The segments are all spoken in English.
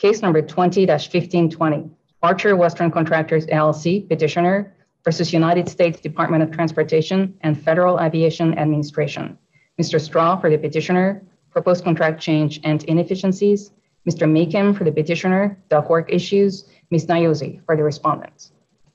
Case number 20-1520, Archer Western Contractors, LLC, petitioner versus United States Department of Transportation and Federal Aviation Administration. Mr. Straw for the petitioner, proposed contract change and inefficiencies. Mr. Meekin for the petitioner, dock work issues. Ms. Nyosi for the respondents.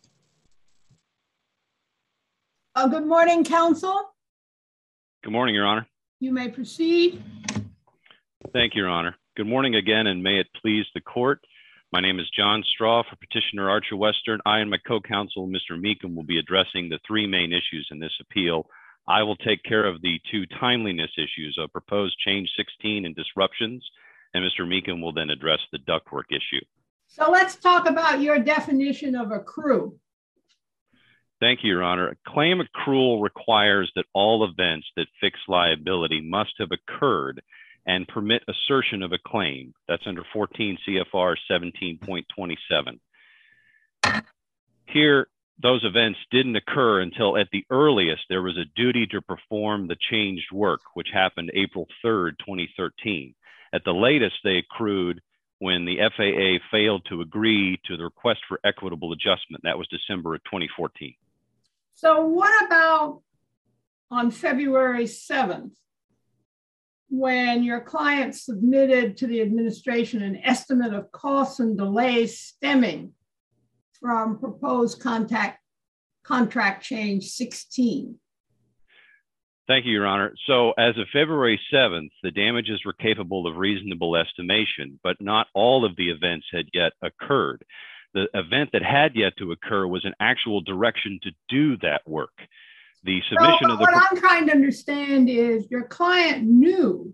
Good morning, counsel. Good morning, Your Honor. You may proceed. Thank you, Your Honor. Good morning again, and may it please the court. My name is John Straw for petitioner Archer Western. I and my co-counsel, Mr. Meekin, will be addressing the three main issues in this appeal. I will take care of the two timeliness issues of proposed change 16 and disruptions, and Mr. Meekin will then address the ductwork issue. So let's talk about your definition of accrue. Thank you, Your Honor. A claim accrual requires that all events that fix liability must have occurred and permit assertion of a claim. That's under 14 CFR 17.27. Here, those events didn't occur until at the earliest there was a duty to perform the changed work, which happened April 3rd, 2013. At the latest, they accrued when the FAA failed to agree to the request for equitable adjustment. That was December of 2014. So what about on February 7th, when your client submitted to the administration an estimate of costs and delays stemming from proposed contract change 16? Thank you, Your Honor. So as of February 7th, the damages were capable of reasonable estimation, but not all of the events had yet occurred. The event that had yet to occur was an actual direction to do that work. The submission of the— What I'm trying to understand is your client knew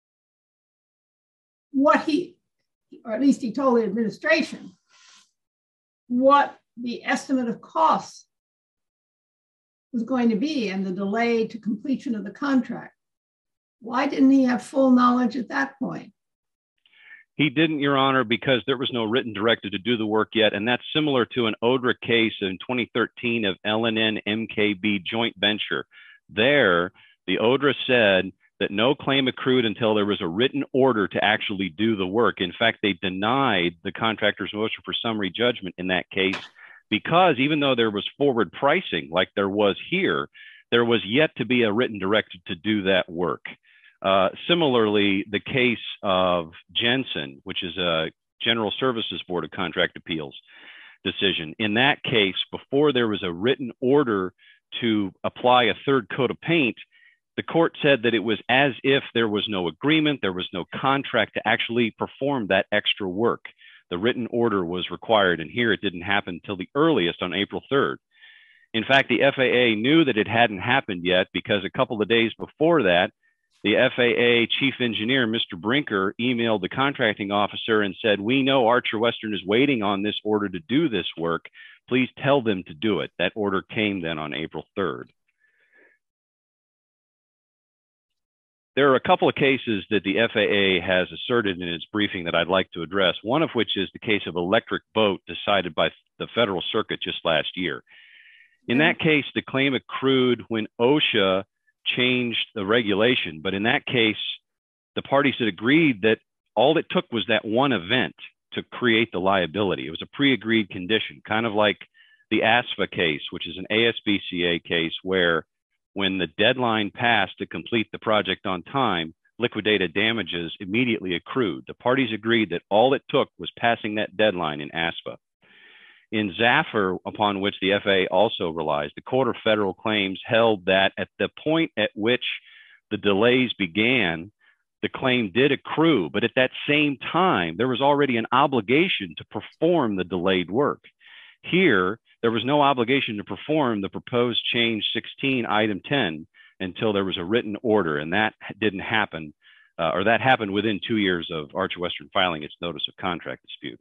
what or at least he told the administration, what the estimate of costs was going to be and the delay to completion of the contract. Why didn't he have full knowledge at that point? He didn't, Your Honor, because there was no written directive to do the work yet. And that's similar to an ODRA case in 2013 of LNN MKB joint venture. There, the ODRA said that no claim accrued until there was a written order to actually do the work. In fact, they denied the contractor's motion for summary judgment in that case because even though there was forward pricing like there was here, there was yet to be a written directive to do that work. Similarly, the case of Jensen, which is a General Services Board of Contract Appeals decision. In that case, before there was a written order to apply a third coat of paint, the court said that it was as if there was no agreement, there was no contract to actually perform that extra work. The written order was required, and here it didn't happen until the earliest on April 3rd. In fact, the FAA knew that it hadn't happened yet because a couple of days before that, the FAA chief engineer, Mr. Brinker, emailed the contracting officer and said, "We know Archer Western is waiting on this order to do this work. Please tell them to do it." That order came then on April 3rd. There are a couple of cases that the FAA has asserted in its briefing that I'd like to address, one of which is the case of Electric Boat decided by the Federal Circuit just last year. In that case, the claim accrued when OSHA changed the regulation. But in that case, the parties had agreed that all it took was that one event to create the liability. It was a pre-agreed condition, kind of like the ASFA case, which is an ASBCA case where when the deadline passed to complete the project on time, liquidated damages immediately accrued. The parties agreed that all it took was passing that deadline in ASFA. In Zaffer, upon which the FAA also relies, the Court of Federal Claims held that at the point at which the delays began, the claim did accrue, but at that same time, there was already an obligation to perform the delayed work. Here, there was no obligation to perform the proposed change 16, item 10, until there was a written order, and that didn't happen, or that happened within 2 years of Archer Western filing its notice of contract dispute.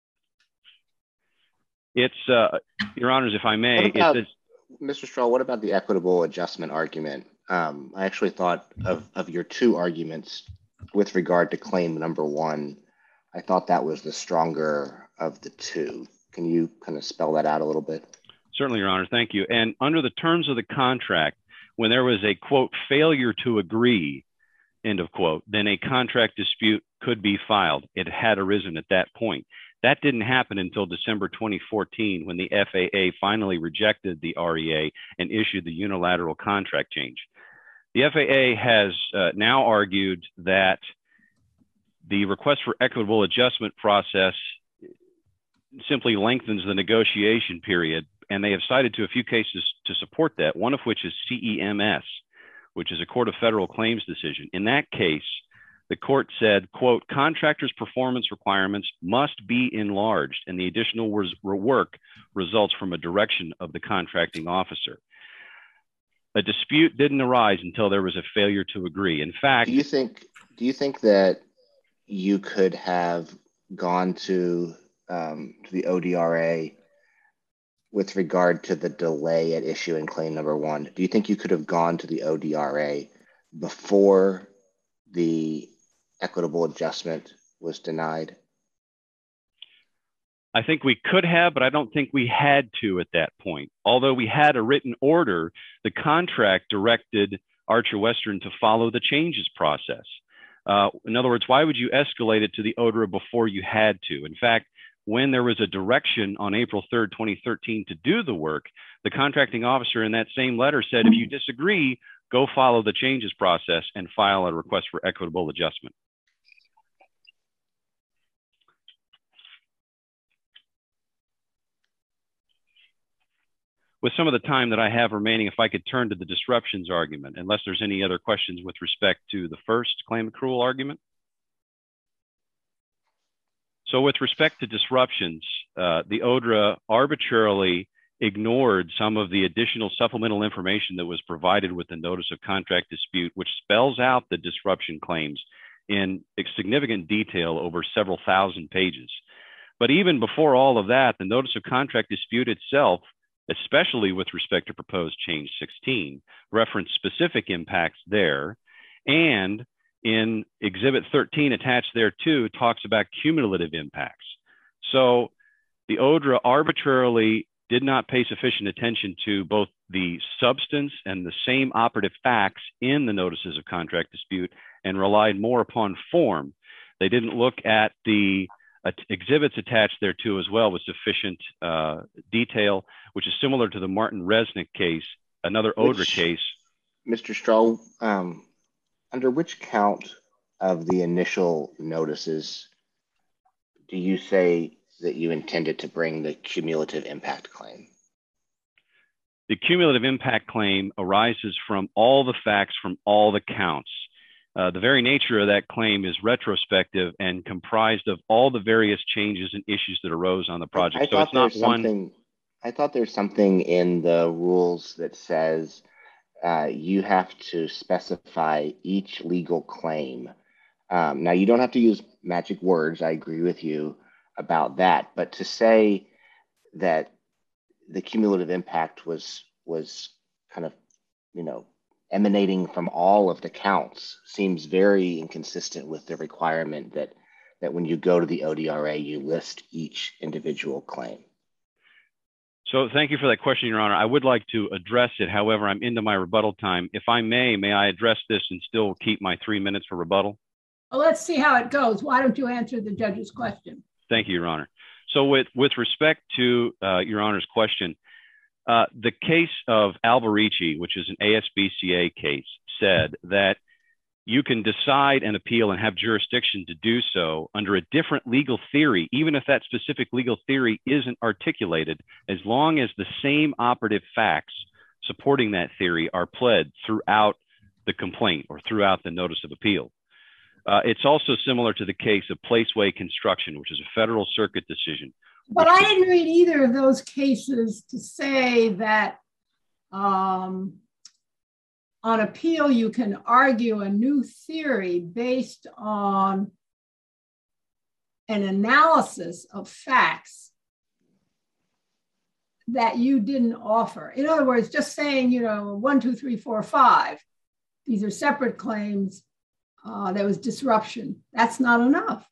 It's, Your Honors, if I may. Mr. Straw, what about the equitable adjustment argument? I actually thought of your two arguments with regard to claim number one. I thought that was the stronger of the two. Can you kind of spell that out a little bit? Certainly, Your Honor. Thank you. And under the terms of the contract, when there was a, quote, failure to agree, end of quote, then a contract dispute could be filed. It had arisen at that point. That didn't happen until December 2014 when the FAA finally rejected the REA and issued the unilateral contract change. The FAA has now argued that the request for equitable adjustment process simply lengthens the negotiation period, and they have cited to a few cases to support that, one of which is CEMS, which is a Court of Federal Claims decision. In that case, the court said, quote, contractors' performance requirements must be enlarged, and the additional work results from a direction of the contracting officer. A dispute didn't arise until there was a failure to agree. In fact, do you think that you could have gone to the ODRA with regard to the delay at issue in claim number one? Do you think you could have gone to the ODRA before the equitable adjustment was denied? I think we could have, but I don't think we had to at that point. Although we had a written order, the contract directed Archer Western to follow the changes process. In other words, why would you escalate it to the ODRA before you had to? In fact, when there was a direction on April 3rd, 2013 to do the work, the contracting officer in that same letter said, if you disagree, go follow the changes process and file a request for equitable adjustment. With some of the time that I have remaining, if I could turn to the disruptions argument, unless there's any other questions with respect to the first claim accrual argument. So with respect to disruptions, the ODRA arbitrarily ignored some of the additional supplemental information that was provided with the notice of contract dispute, which spells out the disruption claims in significant detail over several thousand pages. But even before all of that, the notice of contract dispute itself, especially with respect to proposed change 16, referenced specific impacts there. And in Exhibit 13 attached there too, talks about cumulative impacts. So the ODRA arbitrarily did not pay sufficient attention to both the substance and the same operative facts in the notices of contract dispute and relied more upon form. They didn't look at the exhibits attached there too as well with sufficient detail, which is similar to the Martin Resnick case, another ODRA case. Mr. Strahl, under which count of the initial notices do you say that you intended to bring the cumulative impact claim? The cumulative impact claim arises from all the facts from all the counts. The very nature of that claim is retrospective and comprised of all the various changes and issues that arose on the project. So it's not one. I thought there's something in the rules that says you have to specify each legal claim. Now, you don't have to use magic words. I agree with you about that. But to say that the cumulative impact was kind of, emanating from all of the counts seems very inconsistent with the requirement that when you go to the ODRA, you list each individual claim. So thank you for that question, Your Honor. I would like to address it. However, I'm into my rebuttal time. If I may I address this and still keep my 3 minutes for rebuttal? Well, let's see how it goes. Why don't you answer the judge's question? Thank you, Your Honor. So with respect to Your Honor's question, the case of Alberici, which is an ASBCA case, said that you can decide and appeal and have jurisdiction to do so under a different legal theory, even if that specific legal theory isn't articulated, as long as the same operative facts supporting that theory are pled throughout the complaint or throughout the notice of appeal. It's also similar to the case of Placeway Construction, which is a Federal Circuit decision. But I didn't read either of those cases to say that on appeal, you can argue a new theory based on an analysis of facts that you didn't offer. In other words, just saying, 1, 2, 3, 4, 5, these are separate claims. There was disruption. That's not enough.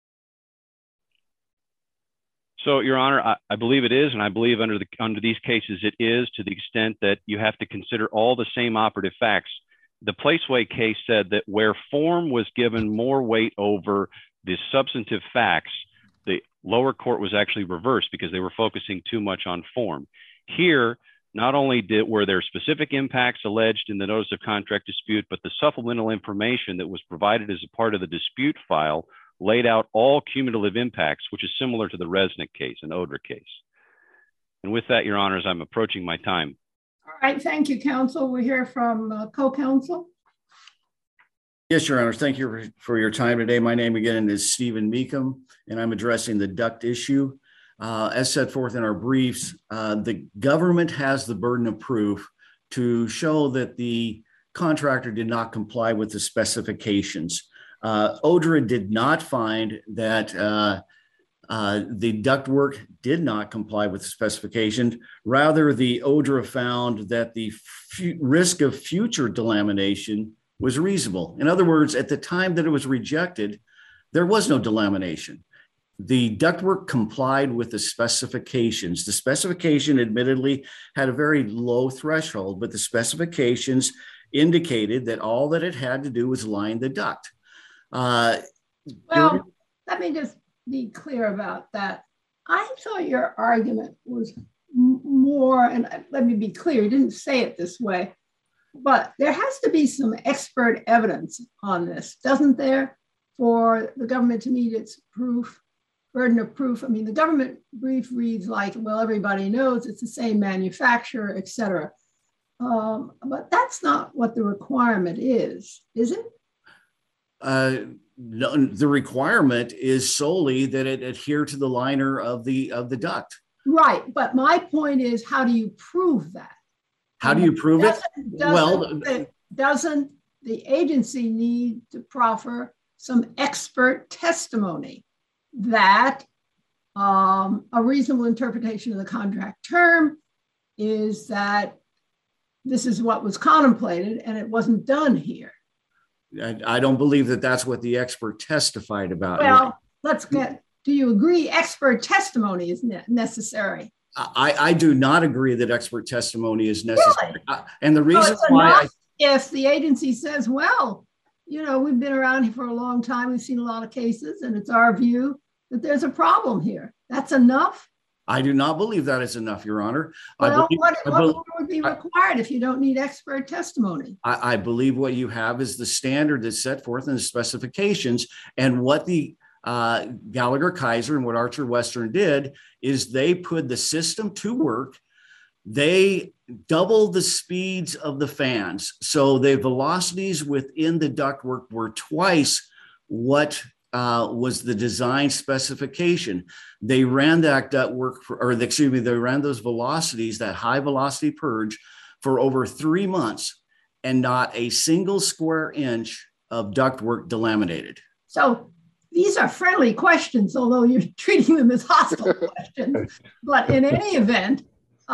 So, Your Honor, I believe it is, and I believe under these cases it is, to the extent that you have to consider all the same operative facts. the Placeway case said that where form was given more weight over the substantive facts, the lower court was actually reversed because they were focusing too much on form. Here, not only were there specific impacts alleged in the notice of contract dispute, but the supplemental information that was provided as a part of the dispute file laid out all cumulative impacts, which is similar to the Resnick case, an ODRA case. And with that, Your Honors, I'm approaching my time. All right, thank you, counsel. We'll hear from co-counsel. Yes, Your Honor. Thank you for your time today. My name again is Stephen Meekum, and I'm addressing the duct issue. As set forth in our briefs, the government has the burden of proof to show that the contractor did not comply with the specifications. ODRA did not find that the ductwork did not comply with the specifications. Rather, the ODRA found that the risk of future delamination was reasonable. In other words, at the time that it was rejected, there was no delamination. The ductwork complied with the specifications. The specification admittedly had a very low threshold, but the specifications indicated that all that it had to do was line the duct. Well, let me just be clear about that. I thought your argument was more, and let me be clear, you didn't say it this way, but there has to be some expert evidence on this, doesn't there, for the government to meet its burden of proof. I mean, the government brief reads like, well, everybody knows it's the same manufacturer, et cetera. But that's not what the requirement is it? No, the requirement is solely that it adhere to the liner of the duct. Right, but my point is, how do you prove that? How do you prove it? Doesn't the agency need to proffer some expert testimony that a reasonable interpretation of the contract term is that this is what was contemplated and it wasn't done here? I don't believe that that's what the expert testified about. Well, do you agree expert testimony is necessary? I do not agree that expert testimony is necessary. Really? And the reason why if the agency says, well, you know, we've been around here for a long time, we've seen a lot of cases, and it's our view that there's a problem here. That's enough? I do not believe that is enough, Your Honor. Well, what more would be required if you don't need expert testimony? I believe what you have is the standard that's set forth in the specifications, and what the Gallagher Kaiser and what Archer Western did is they put the system to work. They doubled the speeds of the fans. So the velocities within the ductwork were twice what was the design specification. They ran that ductwork they ran those velocities, that high velocity purge, for over 3 months, and not a single square inch of ductwork delaminated. So these are friendly questions, although you're treating them as hostile questions. But in any event,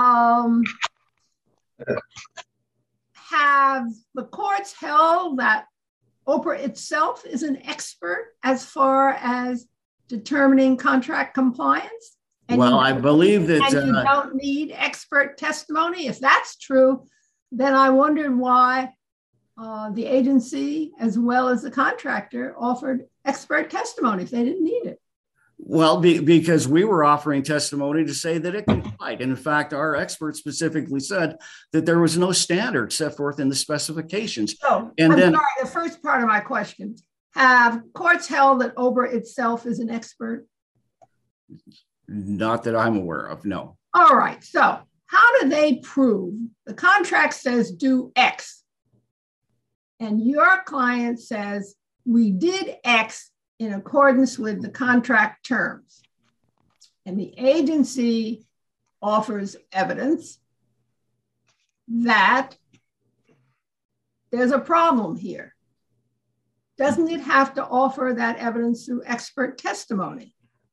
have the courts held that OPRA itself is an expert as far as determining contract compliance? Well, I believe that you don't need expert testimony. If that's true, then I wondered why the agency, as well as the contractor, offered expert testimony if they didn't need it. Well, because we were offering testimony to say that it complied. And in fact, our expert specifically said that there was no standard set forth in the specifications. So, and I'm sorry, the first part of my question, have courts held that OPRA itself is an expert? Not that I'm aware of, no. All right, so how do they prove the contract says do X, and your client says we did X in accordance with the contract terms, and the agency offers evidence that there's a problem here? Doesn't it have to offer that evidence through expert testimony?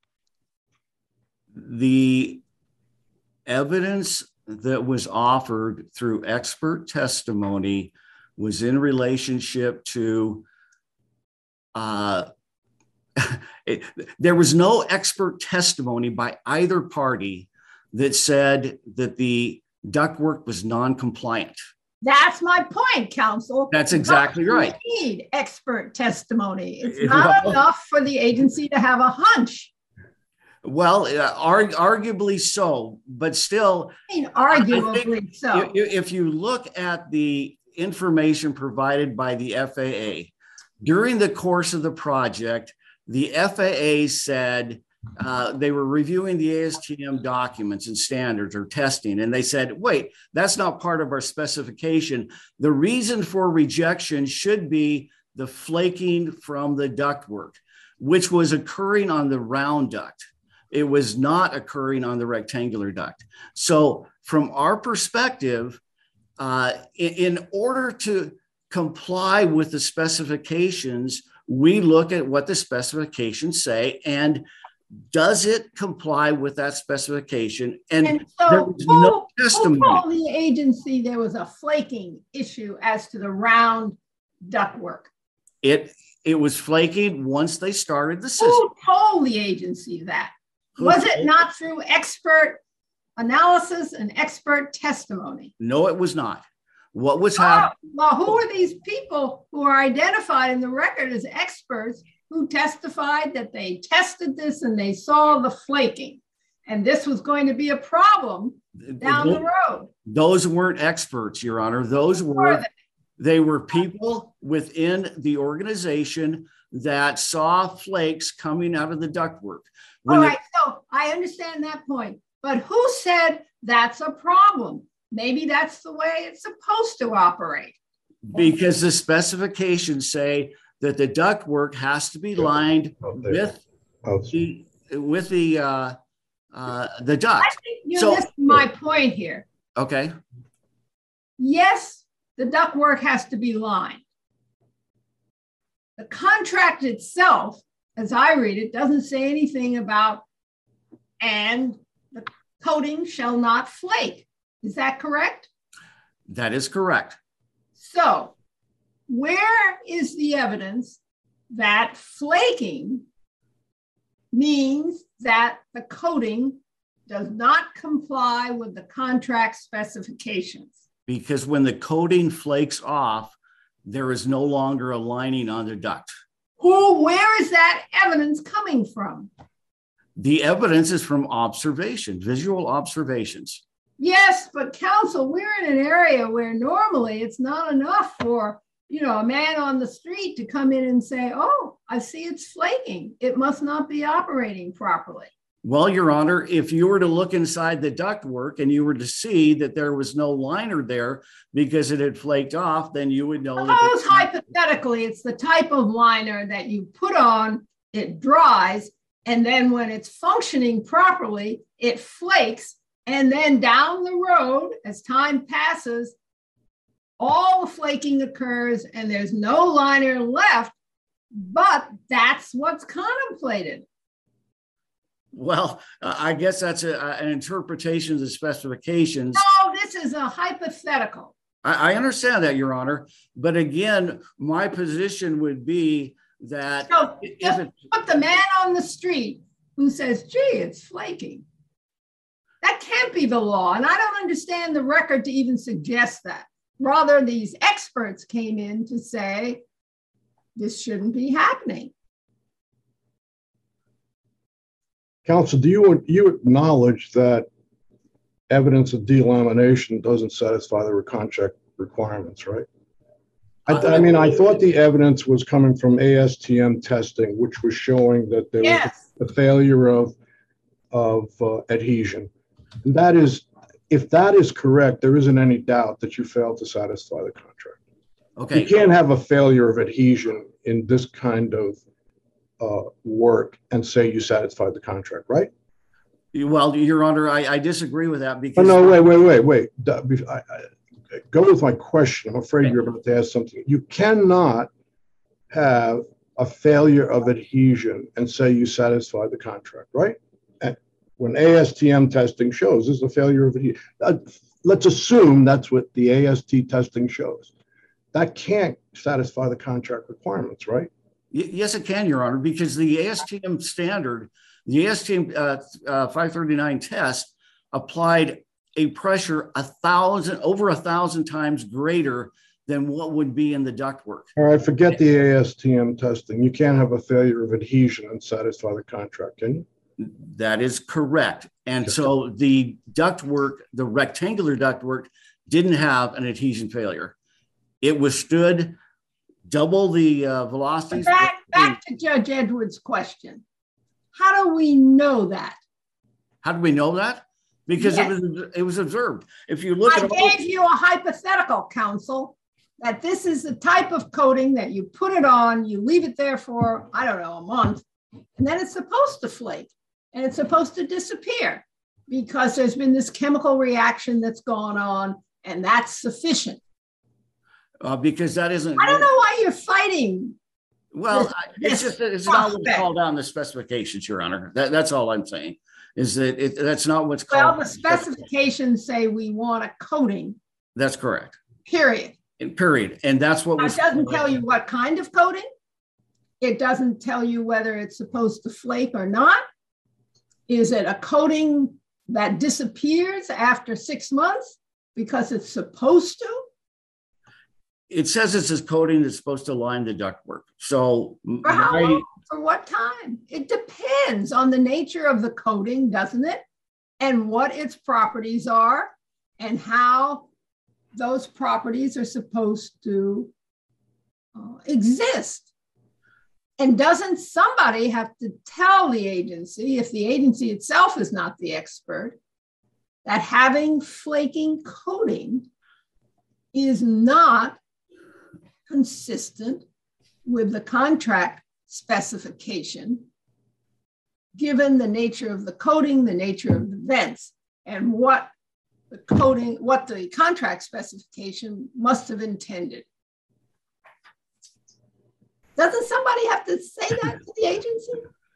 The evidence that was offered through expert testimony was in relationship to there was no expert testimony by either party that said that the ductwork was non-compliant. That's my point, counsel. That's exactly right. We need expert testimony. It's not enough for the agency to have a hunch. Well, arguably so, but still. I mean, arguably so. If you look at the information provided by the FAA, during the course of the project, the FAA said they were reviewing the ASTM documents and standards or testing, and they said, wait, that's not part of our specification. The reason for rejection should be the flaking from the ductwork, which was occurring on the round duct. It was not occurring on the rectangular duct. So from our perspective, in order to comply with the specifications, we look at what the specifications say and does it comply with that specification? And so there was no testimony. Who told the agency there was a flaking issue as to the round ductwork? It was flaking once they started the system. Who told the agency that? Was it not through expert analysis and expert testimony? No, it was not. What was happening? Well, who are these people who are identified in the record as experts who testified that they tested this and they saw the flaking and this was going to be a problem down the road? Those weren't experts, Your Honor. They were people within the organization that saw flakes coming out of the ductwork. All right, so I understand that point, but who said that's a problem? Maybe that's the way it's supposed to operate. Because the specifications say that the ductwork has to be lined with the duct. I think you're missing my point here. Okay. Yes, the ductwork has to be lined. The contract itself, as I read it, doesn't say anything about and the coating shall not flake. Is that correct? That is correct. So where is the evidence that flaking means that the coating does not comply with the contract specifications? Because when the coating flakes off, there is no longer a lining on the duct. Where is that evidence coming from? The evidence is from observation, visual observations. Yes, but counsel, we're in an area where normally it's not enough for, a man on the street to come in and say, oh, I see it's flaking. It must not be operating properly. Well, Your Honor, if you were to look inside the ductwork and you were to see that there was no liner there because it had flaked off, then you would know. Suppose hypothetically, it's the type of liner that you put on, it dries, and then when it's functioning properly, it flakes. And then down the road, as time passes, all the flaking occurs and there's no liner left, but that's what's contemplated. Well, I guess that's an interpretation of the specifications. No, this is a hypothetical. I understand that, Your Honor. But again, my position would be that put the man on the street who says, gee, it's flaking. That can't be the law. And I don't understand the record to even suggest that. Rather, these experts came in to say, this shouldn't be happening. Counsel, do you acknowledge that evidence of delamination doesn't satisfy the contract requirements, right? I mean, I thought the evidence was coming from ASTM testing, which was showing that there was a failure of adhesion. And that is, if that is correct, there isn't any doubt that you failed to satisfy the contract. Okay. You can't have a failure of adhesion in this kind of work and say you satisfied the contract, right? Well, Your Honor, I disagree with that because— no, wait. Go with my question. I'm afraid you're about to ask something. You cannot have a failure of adhesion and say you satisfied the contract, right? And when ASTM testing shows this is a failure of adhesion, let's assume that's what the AST testing shows. That can't satisfy the contract requirements, right? Yes, it can, Your Honor, because the ASTM standard, the ASTM 539 test applied a pressure over 1,000 times greater than what would be in the ductwork. All right, forget the ASTM testing. You can't have a failure of adhesion and satisfy the contract, can you? That is correct. And Okay. so the ductwork, the rectangular ductwork, didn't have an adhesion failure. It withstood double the velocities. Back to Judge Edwards' question. How do we know that? How do we know that? Because Yes. it was observed. If you look I at gave you a hypothetical, counsel, that this is the type of coating that you put it on, you leave it there for, I don't know, a month, and then it's supposed to flake and it's supposed to disappear because there's been this chemical reaction that's gone on, and that's sufficient. because that isn't. I don't know why you're fighting. Well, this it's not what's prospect. called out in the specifications, Your Honor. That's all I'm saying. Is that that's not what's Well, called. the specifications say we want a coating, That's correct. period. Period. And that's what Now, was. it doesn't tell you what kind of coating. It doesn't tell you whether it's supposed to flake or not. Is it a coating that disappears after 6 months because it's supposed to? It says it's a coating that's supposed to line the ductwork. So For how long? For what time? It depends on the nature of the coating, doesn't it? And what its properties are and how those properties are supposed to exist. And doesn't somebody have to tell the agency, if the agency itself is not the expert, that having flaking coating is not consistent with the contract specification, given the nature of the coating, the nature of the vents, and what the coating, what the contract specification must have intended? Doesn't somebody have to say that to the agency?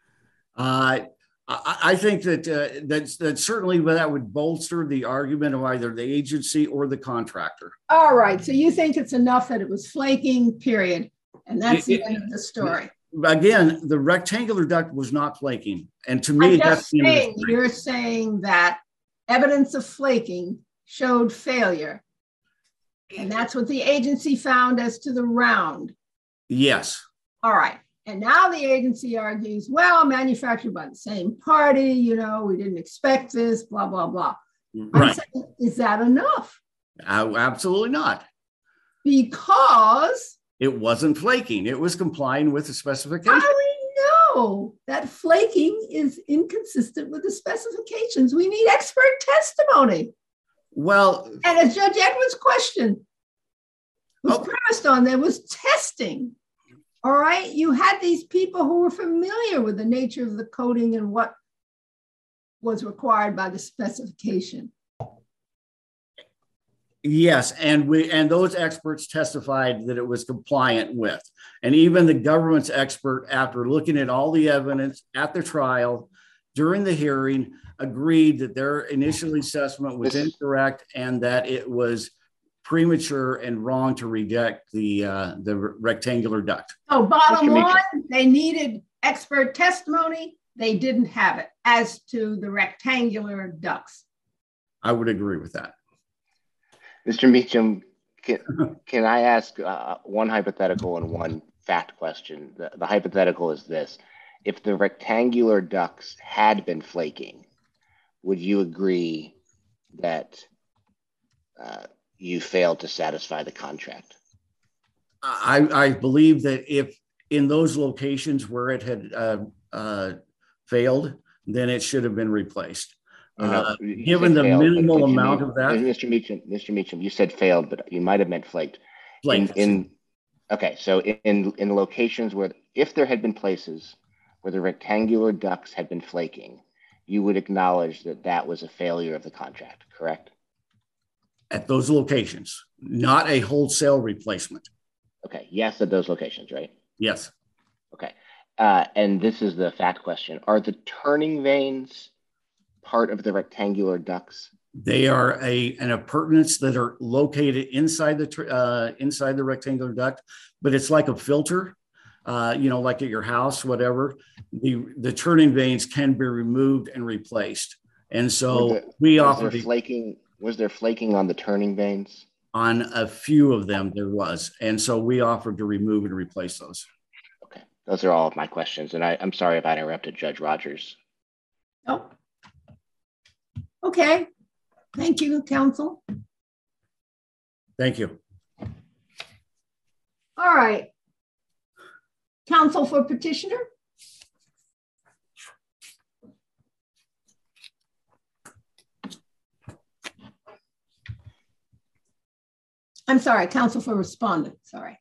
I think that certainly that would bolster the argument of either the agency or the contractor. All right, so you think it's enough that it was flaking, period, and that's the end of the story. Again, the rectangular duct was not flaking, and to me, that's the end of the story. You're saying that evidence of flaking showed failure, and that's what the agency found as to the round. Yes. All right. And now the agency argues, well, manufactured by the same party, you know, we didn't expect this, blah, blah, blah. Right. I'm saying, is that enough? Absolutely not. Because it wasn't flaking. It was complying with the specification. how do we know that flaking is inconsistent with the specifications? We need expert testimony. Well, and as Judge Edwards' question was premised on, there was testing. All right. You had these people who were familiar with the nature of the coating and what was required by the specification. Yes, and those experts testified that it was compliant with. And even the government's expert, after looking at all the evidence at the trial, during the hearing, agreed that their initial assessment was incorrect and that it was premature and wrong to reject the rectangular duct. So bottom line, they needed expert testimony. They didn't have it as to the rectangular ducts. I would agree with that. Mr. Meacham, can I ask one hypothetical and one fact question? The hypothetical is this. If the rectangular ducts had been flaking, would you agree that you failed to satisfy the contract? I believe that if in those locations where it had failed, then it should have been replaced. Given the minimal amount of that. Mr. Meacham, you said failed, but you might have meant flaked. Okay, so in locations where, if there had been places where the rectangular ducts had been flaking, you would acknowledge that that was a failure of the contract, correct? At those locations, not a wholesale replacement. Okay, yes, at those locations, right? Yes. Okay, and this is the fact question. Are the turning vanes part of the rectangular ducts? They are an appurtenance that are located inside the rectangular duct, but it's like a filter, like at your house, whatever. The turning vanes can be removed and replaced. And so we offer flaking. Was there flaking on the turning vanes? On a few of them, there was. And so we offered to remove and replace those. Okay, those are all of my questions. And I'm sorry if I interrupted Judge Rogers. Oh, okay. Thank you, counsel. Thank you. All right. Counsel for petitioner. I'm sorry, counsel for respondent, sorry.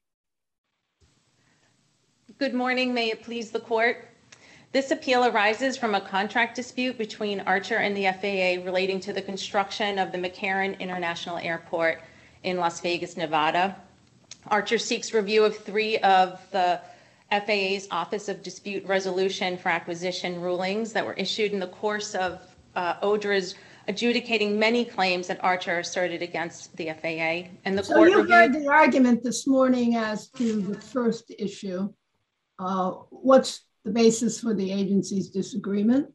Good morning, may it please the court. This appeal arises from a contract dispute between Archer and the FAA relating to the construction of the McCarran International Airport in Las Vegas, Nevada. Archer seeks review of 3 of the FAA's Office of Dispute Resolution for Acquisition rulings that were issued in the course of ODRA's adjudicating many claims that Archer asserted against the FAA. And the court you heard the argument this morning as to the first issue. What's the basis for the agency's disagreement?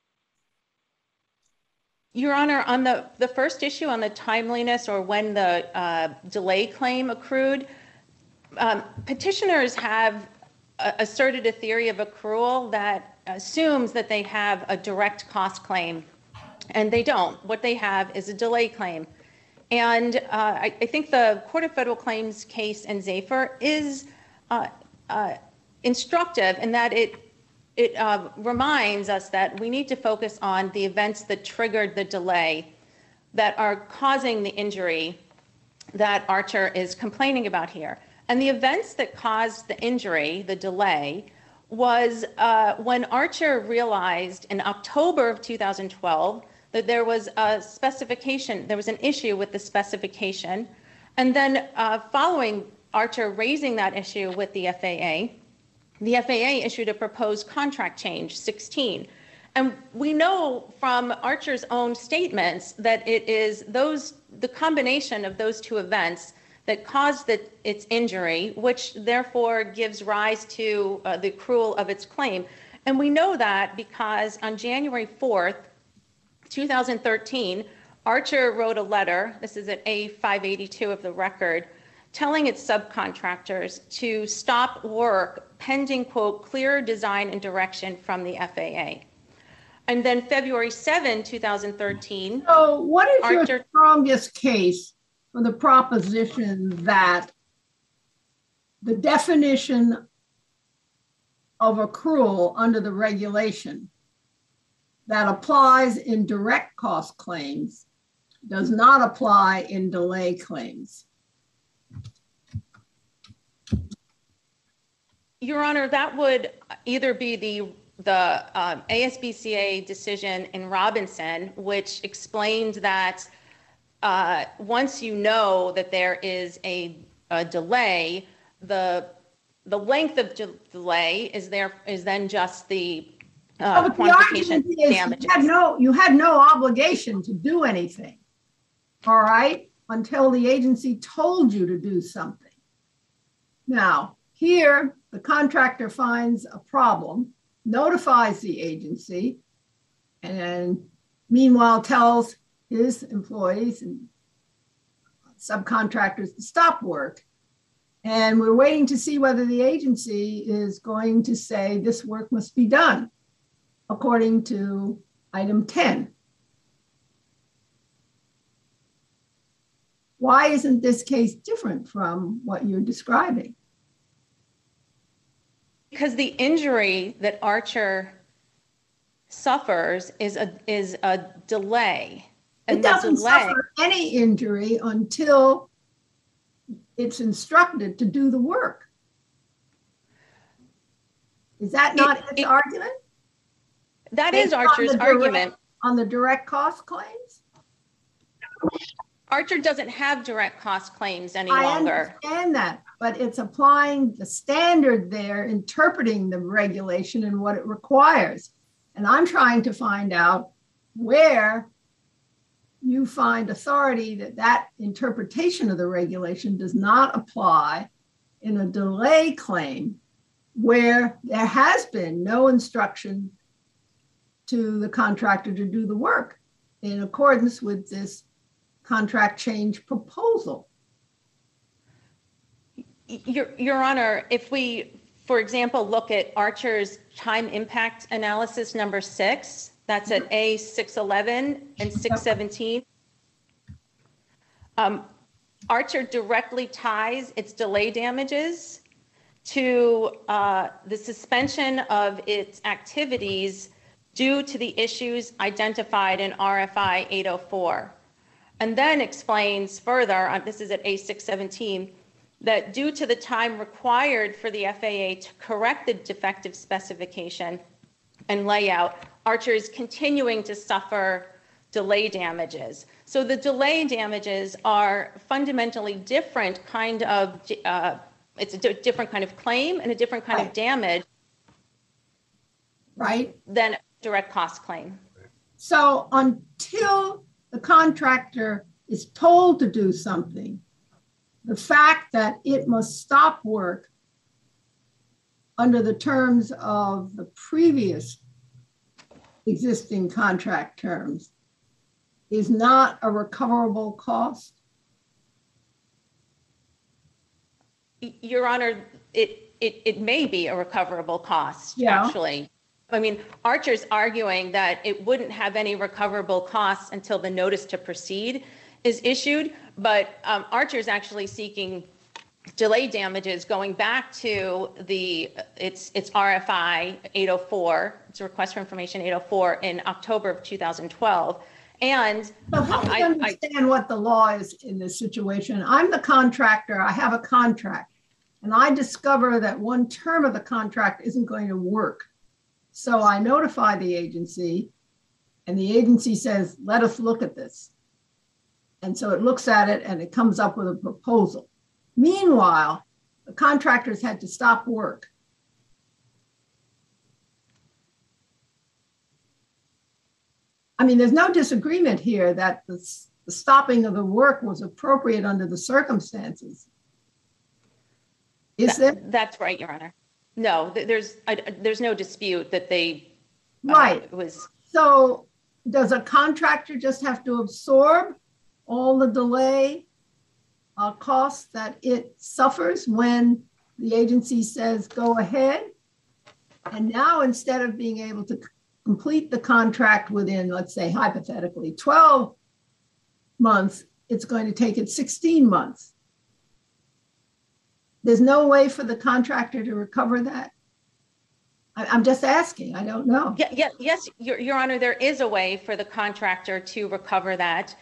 Your Honor, on the first issue on the timeliness or when the delay claim accrued, petitioners have asserted a theory of accrual that assumes that they have a direct cost claim, and they don't. What they have is a delay claim. And I think the Court of Federal Claims case in Zafir is instructive in that it reminds us that we need to focus on the events that triggered the delay that are causing the injury that Archer is complaining about here. And the events that caused the injury, the delay, was when Archer realized in October of 2012 that there was a specification, there was an issue with the specification. And then following Archer raising that issue with the FAA issued a proposed contract change, 16. And we know from Archer's own statements that it is the combination of those 2 events that caused its injury, which therefore gives rise to the accrual of its claim. And we know that because on January 4th, 2013, Archer wrote a letter, this is at A582 of the record, telling its subcontractors to stop work pending, quote, clear design and direction from the FAA. And then February 7, 2013. So what is your strongest case for the proposition that the definition of accrual under the regulation that applies in direct cost claims does not apply in delay claims? Your Honor, that would either be the ASBCA decision in Robinson, which explained that once you know that there is a delay, the length of delay is then just the quantification damages. You had no obligation to do anything, all right, until the agency told you to do something. Now, here, the contractor finds a problem, notifies the agency, and meanwhile tells his employees and subcontractors to stop work. And we're waiting to see whether the agency is going to say this work must be done according to item 10. Why isn't this case different from what you're describing? Because the injury that Archer suffers is a delay. And it doesn't suffer any injury until it's instructed to do the work. Is that not its argument? That is Archer's argument. On the direct cost claims? Archer doesn't have direct cost claims any longer. I understand that, but it's applying the standard there, interpreting the regulation and what it requires. And I'm trying to find out where you find authority that interpretation of the regulation does not apply in a delay claim where there has been no instruction to the contractor to do the work in accordance with this contract change proposal. Your Honor, if we, for example, look at Archer's time impact analysis number 6, that's at A611 and 617. Archer directly ties its delay damages to the suspension of its activities due to the issues identified in RFI 804. And then explains further, this is at A617, that due to the time required for the FAA to correct the defective specification and layout, Archer is continuing to suffer delay damages. So the delay damages are fundamentally different kind of, it's a different kind of claim and a different kind of damage, right, than a direct cost claim. So until the contractor is told to do something, the fact that it must stop work under the terms of the previous existing contract terms is not a recoverable cost? Your Honor, it may be a recoverable cost, actually. I mean, Archer's arguing that it wouldn't have any recoverable costs until the notice to proceed is issued, but Archer's actually seeking delay damages going back to its RFI 804, it's a request for information 804 in October of 2012. And so help me understand what the law is in this situation. I'm the contractor, I have a contract, and I discover that one term of the contract isn't going to work. So I notify the agency, and the agency says, let us look at this. And so it looks at it and it comes up with a proposal. Meanwhile, the contractors had to stop work. I mean, there's no disagreement here that the stopping of the work was appropriate under the circumstances. Is there? That's right, Your Honor. No, there's no dispute that they right. Was. So does a contractor just have to absorb all the delay costs that it suffers when the agency says go ahead? And now instead of being able to complete the contract within, let's say hypothetically 12 months, it's going to take it 16 months. There's no way for the contractor to recover that? I'm just asking, I don't know. Yes, Your Honor, there is a way for the contractor to recover that.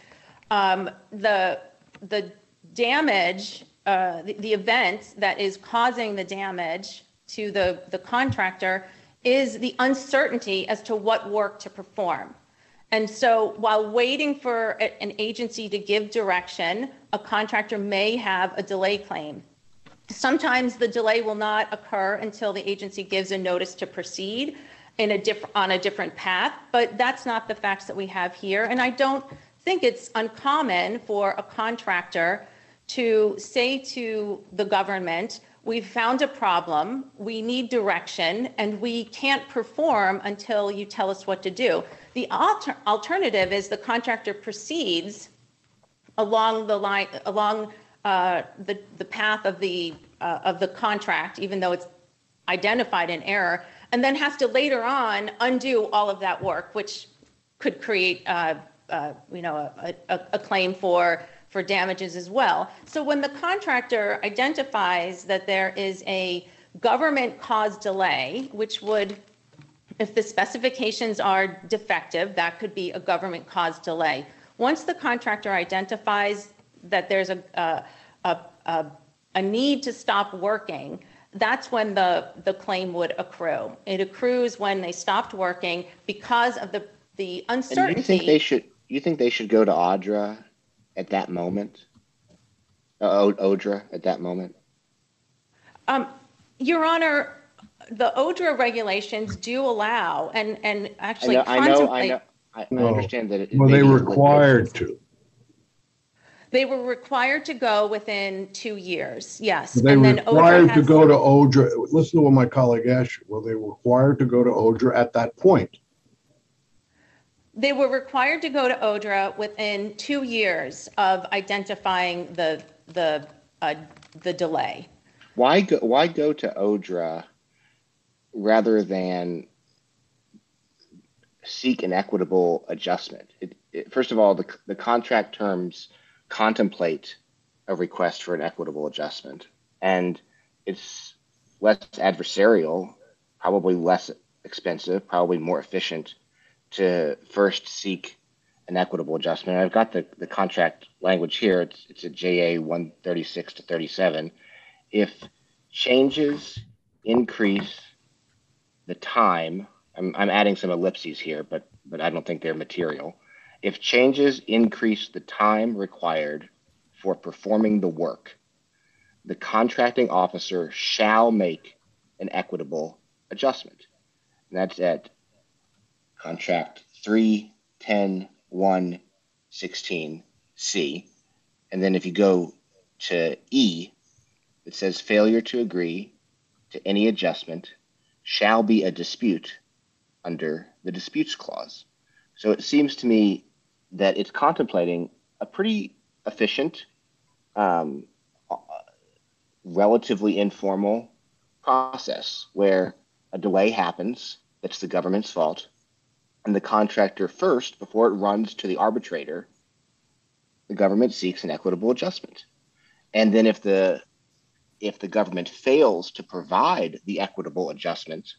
The damage, the event that is causing the damage to the contractor is the uncertainty as to what work to perform. And so while waiting for an agency to give direction, a contractor may have a delay claim. Sometimes the delay will not occur until the agency gives a notice to proceed on a different path, but that's not the facts that we have here. And I don't think it's uncommon for a contractor to say to the government, we've found a problem, we need direction, and we can't perform until you tell us what to do. The alternative is the contractor proceeds along the line, along the path of the contract, even though it's identified in error, and then has to later on undo all of that work, which could create a claim for damages as well. So when the contractor identifies that there is a government-caused delay, which would, if the specifications are defective, that could be a government-caused delay. Once the contractor identifies that there's a need to stop working, that's when the claim would accrue. It accrues when they stopped working because of the uncertainty. And you think they should go to AUDRA at that moment? ODRA at that moment? Your Honor, the ODRA regulations do allow and actually I understand that. Well, they were required to. They were required to go within 2 years, yes. They were required to go to ODRA. Listen to what my colleague asked you. Well, they were required to go to ODRA at that point. They were required to go to ODRA within 2 years of identifying the delay. Why go to ODRA rather than seek an equitable adjustment? First of all, the contract terms contemplate a request for an equitable adjustment, and it's less adversarial, probably less expensive, probably more efficient to first seek an equitable adjustment. I've got the contract language here. It's at JA 136 to 37. If changes increase the time, I'm adding some ellipses here, but I don't think they're material. If changes increase the time required for performing the work, the contracting officer shall make an equitable adjustment. And that's at contract 3-10-1-16C. And then if you go to E, it says failure to agree to any adjustment shall be a dispute under the disputes clause. So it seems to me that it's contemplating a pretty efficient, relatively informal process where a delay happens that's the government's fault, and the contractor first, before it runs to the arbitrator, the government seeks an equitable adjustment. And then if the government fails to provide the equitable adjustment,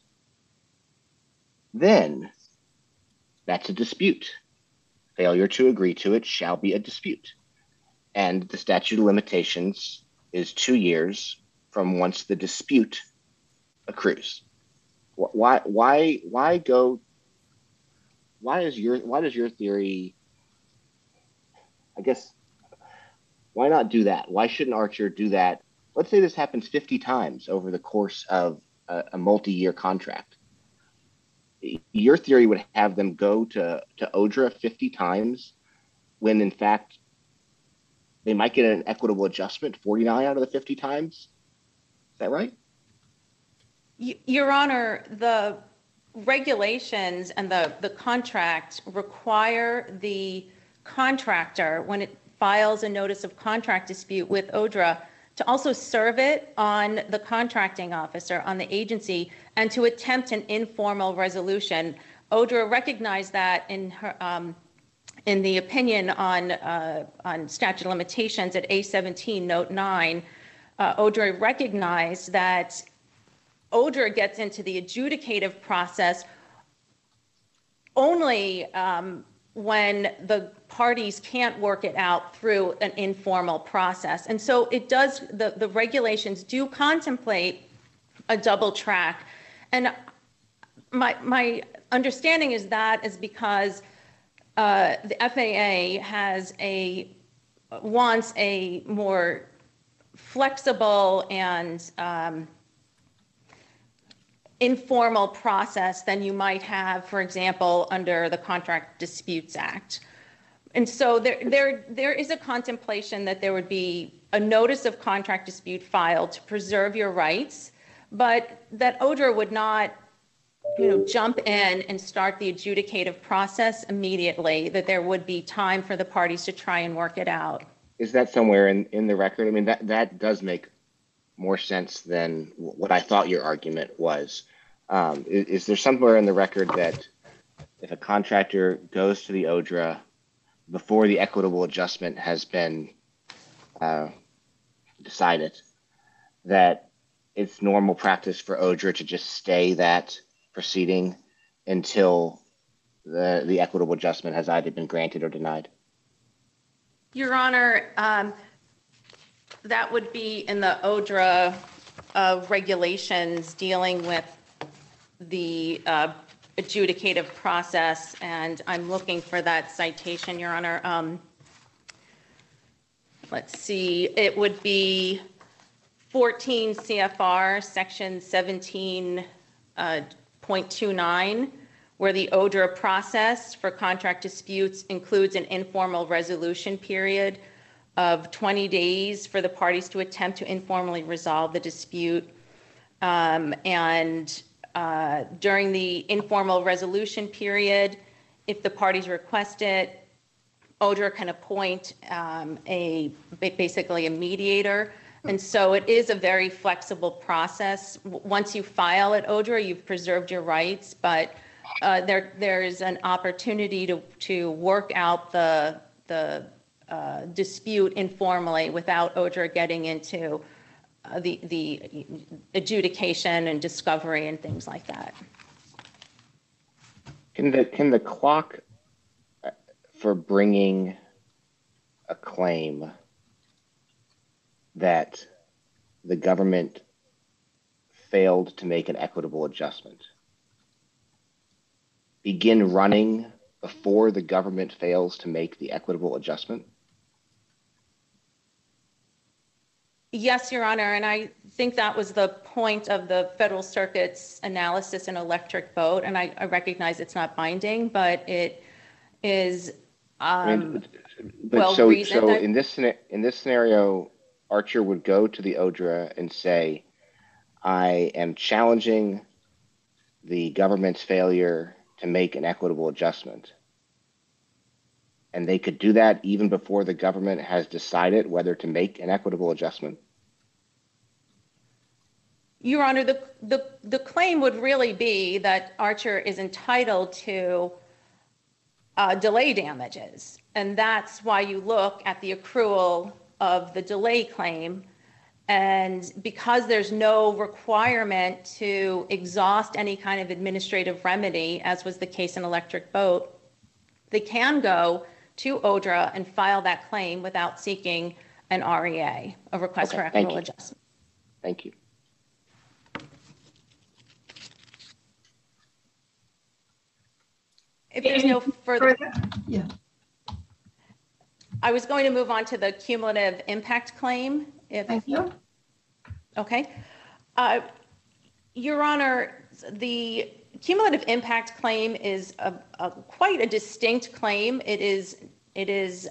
then that's a dispute. Failure to agree to it shall be a dispute. And the statute of limitations is 2 years from once the dispute accrues. Why does your theory, I guess, why not do that? Why shouldn't Archer do that? Let's say this happens 50 times over the course of a multi-year contract. Your theory would have them go to ODRA 50 times when, in fact, they might get an equitable adjustment 49 out of the 50 times. Is that right? Your Honor, the regulations and the contract require the contractor, when it files a notice of contract dispute with ODRA, to also serve it on the contracting officer, on the agency, and to attempt an informal resolution. ODRA recognized that in her in the opinion on statute of limitations at A17 note 9. ODRA recognized that ODRA gets into the adjudicative process only when the parties can't work it out through an informal process. And so it does, the regulations do contemplate a double track. And my understanding is that is because the FAA wants a more flexible and informal process than you might have, for example, under the Contract Disputes Act. And so there is a contemplation that there would be a notice of contract dispute filed to preserve your rights, but that ODRA would not, jump in and start the adjudicative process immediately, that there would be time for the parties to try and work it out. Is that somewhere in the record? I mean, that does make more sense than what I thought your argument was. Is there somewhere in the record that if a contractor goes to the ODRA before the equitable adjustment has been decided, that it's normal practice for ODRA to just stay that proceeding until the equitable adjustment has either been granted or denied? Your Honor, that would be in the ODRA regulations dealing with the adjudicative process, and I'm looking for that citation, Your Honor. Let's see, it would be 14 CFR section 17.29, where the ODRA process for contract disputes includes an informal resolution period of 20 days for the parties to attempt to informally resolve the dispute. And during the informal resolution period, if the parties request it, ODRA can appoint basically a mediator. And so it is a very flexible process. Once you file at ODRA, you've preserved your rights, but there is an opportunity to work out the dispute informally without ODRA getting into the adjudication and discovery and things like that. Can the clock for bringing a claim that the government failed to make an equitable adjustment begin running before the government fails to make the equitable adjustment? Yes, Your Honor, and I think that was the point of the Federal Circuit's analysis in Electric Boat, and I recognize it's not binding, but it is well-reasoned. So in this scenario, Archer would go to the ODRA and say, I am challenging the government's failure to make an equitable adjustment. And they could do that even before the government has decided whether to make an equitable adjustment? Your Honor, the claim would really be that Archer is entitled to delay damages. And that's why you look at the accrual of the delay claim. And because there's no requirement to exhaust any kind of administrative remedy, as was the case in Electric Boat, they can go to ODRA and file that claim without seeking an REA, a request for equitable adjustment. Thank you. If there's no further, yeah. I was going to move on to the cumulative impact claim. Thank you. Okay. Your Honor, the cumulative impact claim is quite a distinct claim. It is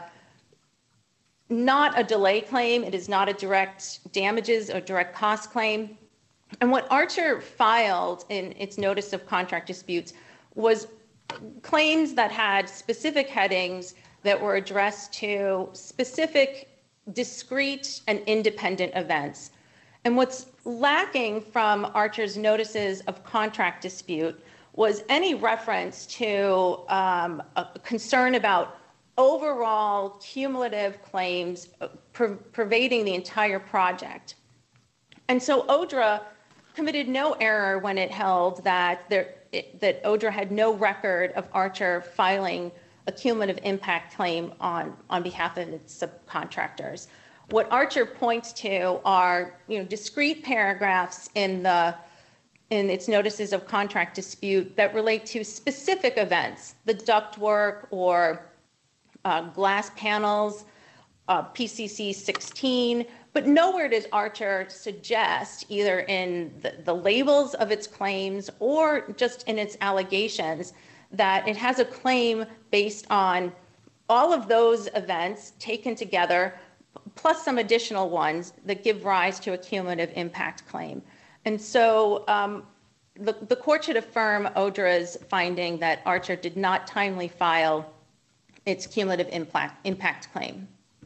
not a delay claim. It is not a direct damages or direct cost claim. And what Archer filed in its notice of contract disputes was claims that had specific headings that were addressed to specific, discrete, and independent events. And what's lacking from Archer's notices of contract dispute was any reference to a concern about overall cumulative claims pervading the entire project. And so ODRA committed no error when it held that that ODRA had no record of Archer filing a cumulative impact claim on behalf of its subcontractors. What Archer points to are, discrete paragraphs in its notices of contract dispute that relate to specific events, the ductwork or glass panels, PCC 16, but nowhere does Archer suggest, either in the labels of its claims or just in its allegations, that it has a claim based on all of those events taken together, plus some additional ones that give rise to a cumulative impact claim. And so the court should affirm ODRA's finding that Archer did not timely file its cumulative impact claim.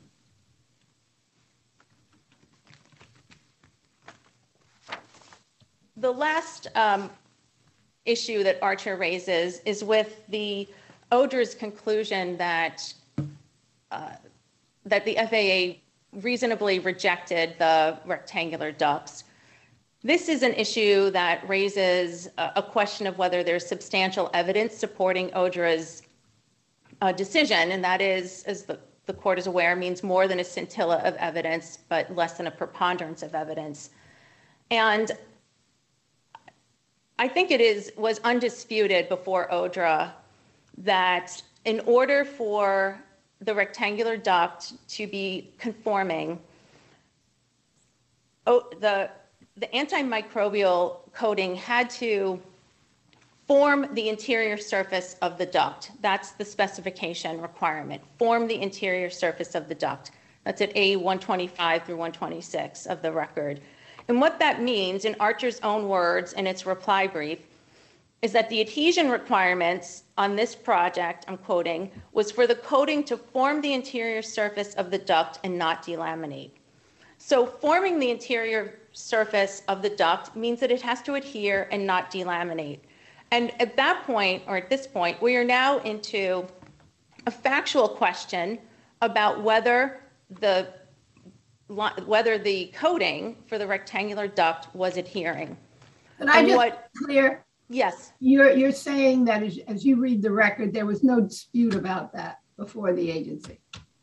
The last issue that Archer raises is with the ODRA's conclusion that the FAA reasonably rejected the rectangular ducts. This is an issue that raises a question of whether there's substantial evidence supporting ODRA's decision, and that is, as the court is aware, means more than a scintilla of evidence, but less than a preponderance of evidence. And I think was undisputed before ODRA that in order for the rectangular duct to be conforming, the antimicrobial coating had to form the interior surface of the duct. That's the specification requirement, form the interior surface of the duct. That's at A125 through 126 of the record. And what that means, in Archer's own words in its reply brief, is that the adhesion requirements on this project, I'm quoting, was for the coating to form the interior surface of the duct and not delaminate. So forming the interior surface of the duct means that it has to adhere and not delaminate. And at that point, or at this point, we are now into a factual question about whether the coating for the rectangular duct was adhering. And I just clear. Yes. You're saying that as you read the record, there was no dispute about that before the agency.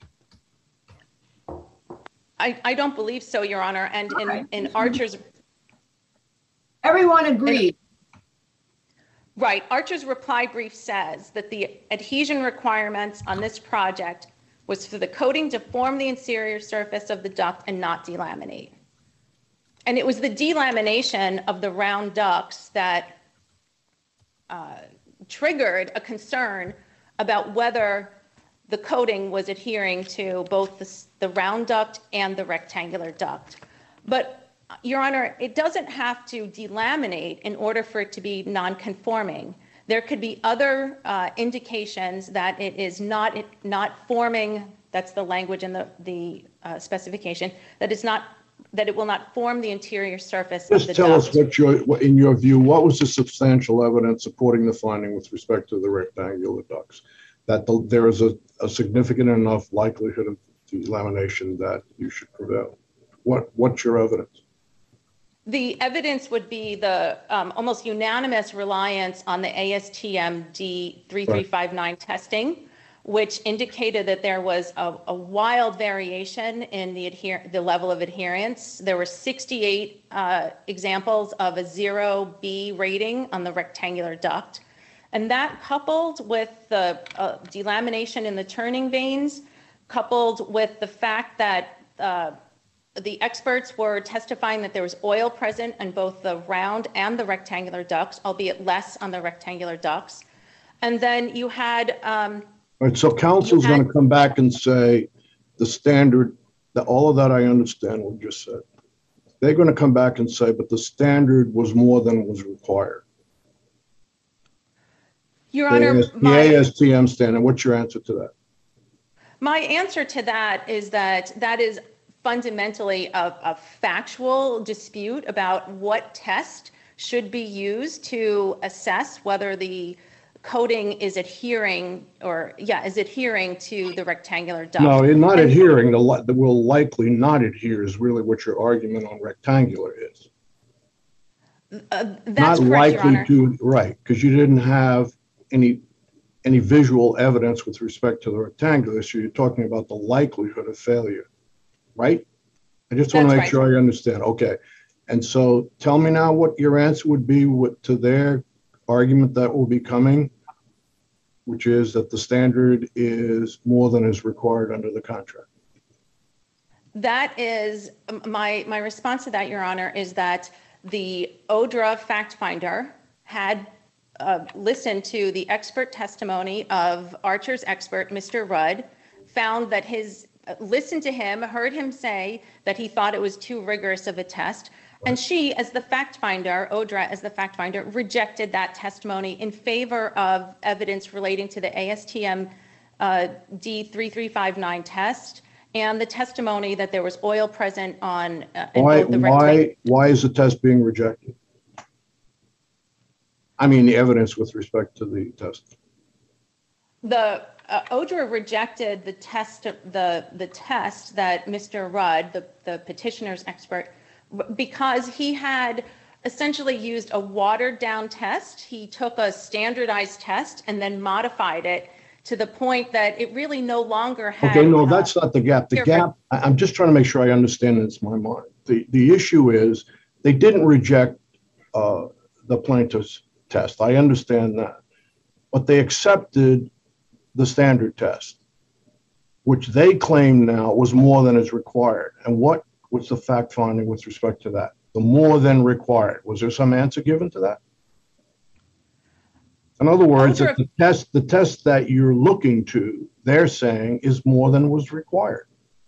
I don't believe so, Your Honor. And in Archer's... Everyone agreed. Right. Archer's reply brief says that the adhesion requirements on this project was for the coating to form the interior surface of the duct and not delaminate. And it was the delamination of the round ducts that triggered a concern about whether the coating was adhering to both the round duct and the rectangular duct. But, Your Honor, it doesn't have to delaminate in order for it to be non-conforming. There could be other indications that it is not forming, that's the language in the specification, that it will not form the interior surface of the duct. Just tell us in your view, what was the substantial evidence supporting the finding with respect to the rectangular ducts? That there is a significant enough likelihood of delamination that you should prevail. What's your evidence? The evidence would be the almost unanimous reliance on the ASTM D3359 testing, which indicated that there was a wild variation in the level of adherence. There were 68 examples of a 0B rating on the rectangular duct. And that coupled with the delamination in the turning vanes, coupled with the fact that the experts were testifying that there was oil present in both the round and the rectangular ducts, albeit less on the rectangular ducts. And then you had... All right, so counsel's going to come back and say the standard, that all of that I understand what you just said. They're going to come back and say, but the standard was more than was required. Your Honor, the ASTM standard, what's your answer to that? My answer to that is that is fundamentally a factual dispute about what test should be used to assess whether the coating is adhering to the rectangular duct. No, it's not adhering. The will likely not adhere is really what your argument on rectangular is. That's not correct, likely Your Honor. to, right, because you didn't have any visual evidence with respect to the rectangular, so you're talking about the likelihood of failure, right? I just want to make sure I understand. Okay, and so tell me now what your answer would be to their argument that will be coming, which is that the standard is more than is required under the contract. That is, my response to that, Your Honor, is that the ODRA fact finder had listened to the expert testimony of Archer's expert, Mr. Rudd, found that listened to him, heard him say that he thought it was too rigorous of a test. And she, as the fact finder, ODRA as the fact finder, rejected that testimony in favor of evidence relating to the ASTM D3359 test and the testimony that there was oil present on why is the test being rejected? I mean, the evidence with respect to the test. The ODRA rejected the test that Mr. Rudd, the petitioner's expert, because he had essentially used a watered down test. He took a standardized test and then modified it to the point that it really no longer had... Okay, no, that's not the gap. The gap, I'm just trying to make sure I understand it in my mind. The issue is they didn't reject the plaintiff's test. I understand that. But they accepted the standard test, which they claim now was more than is required. And what was the fact finding with respect to that? The more than required. Was there some answer given to that? In other words, the test that you're looking to, they're saying is more than was required.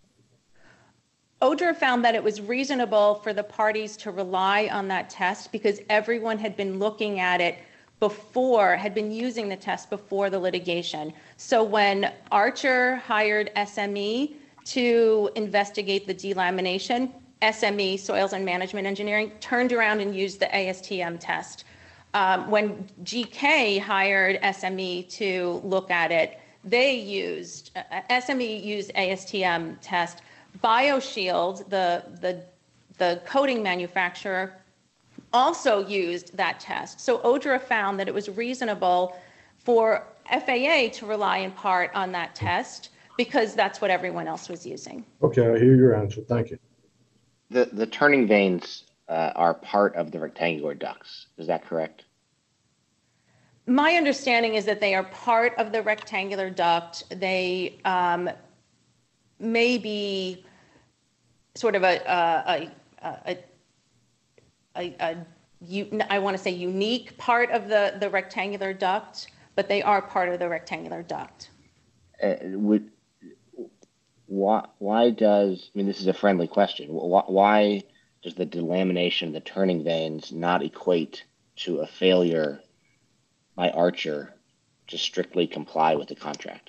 ODRA found that it was reasonable for the parties to rely on that test because everyone had been looking at it had been using the test before the litigation. So when Archer hired SME to investigate the delamination, SME, Soils and Management Engineering, turned around and used the ASTM test. When GK hired SME to look at it, SME used ASTM test. BioShield, the coating manufacturer, also used that test. So ODRA found that it was reasonable for FAA to rely in part on that test because that's what everyone else was using. Okay, I hear your answer. Thank you. The turning vanes are part of the rectangular ducts. Is that correct? My understanding is that they are part of the rectangular duct. They may be sort of I want to say unique part of the rectangular duct, but they are part of the rectangular duct. Why does, I mean, this is a friendly question. Why does the delamination of the turning vanes not equate to a failure by Archer to strictly comply with the contract?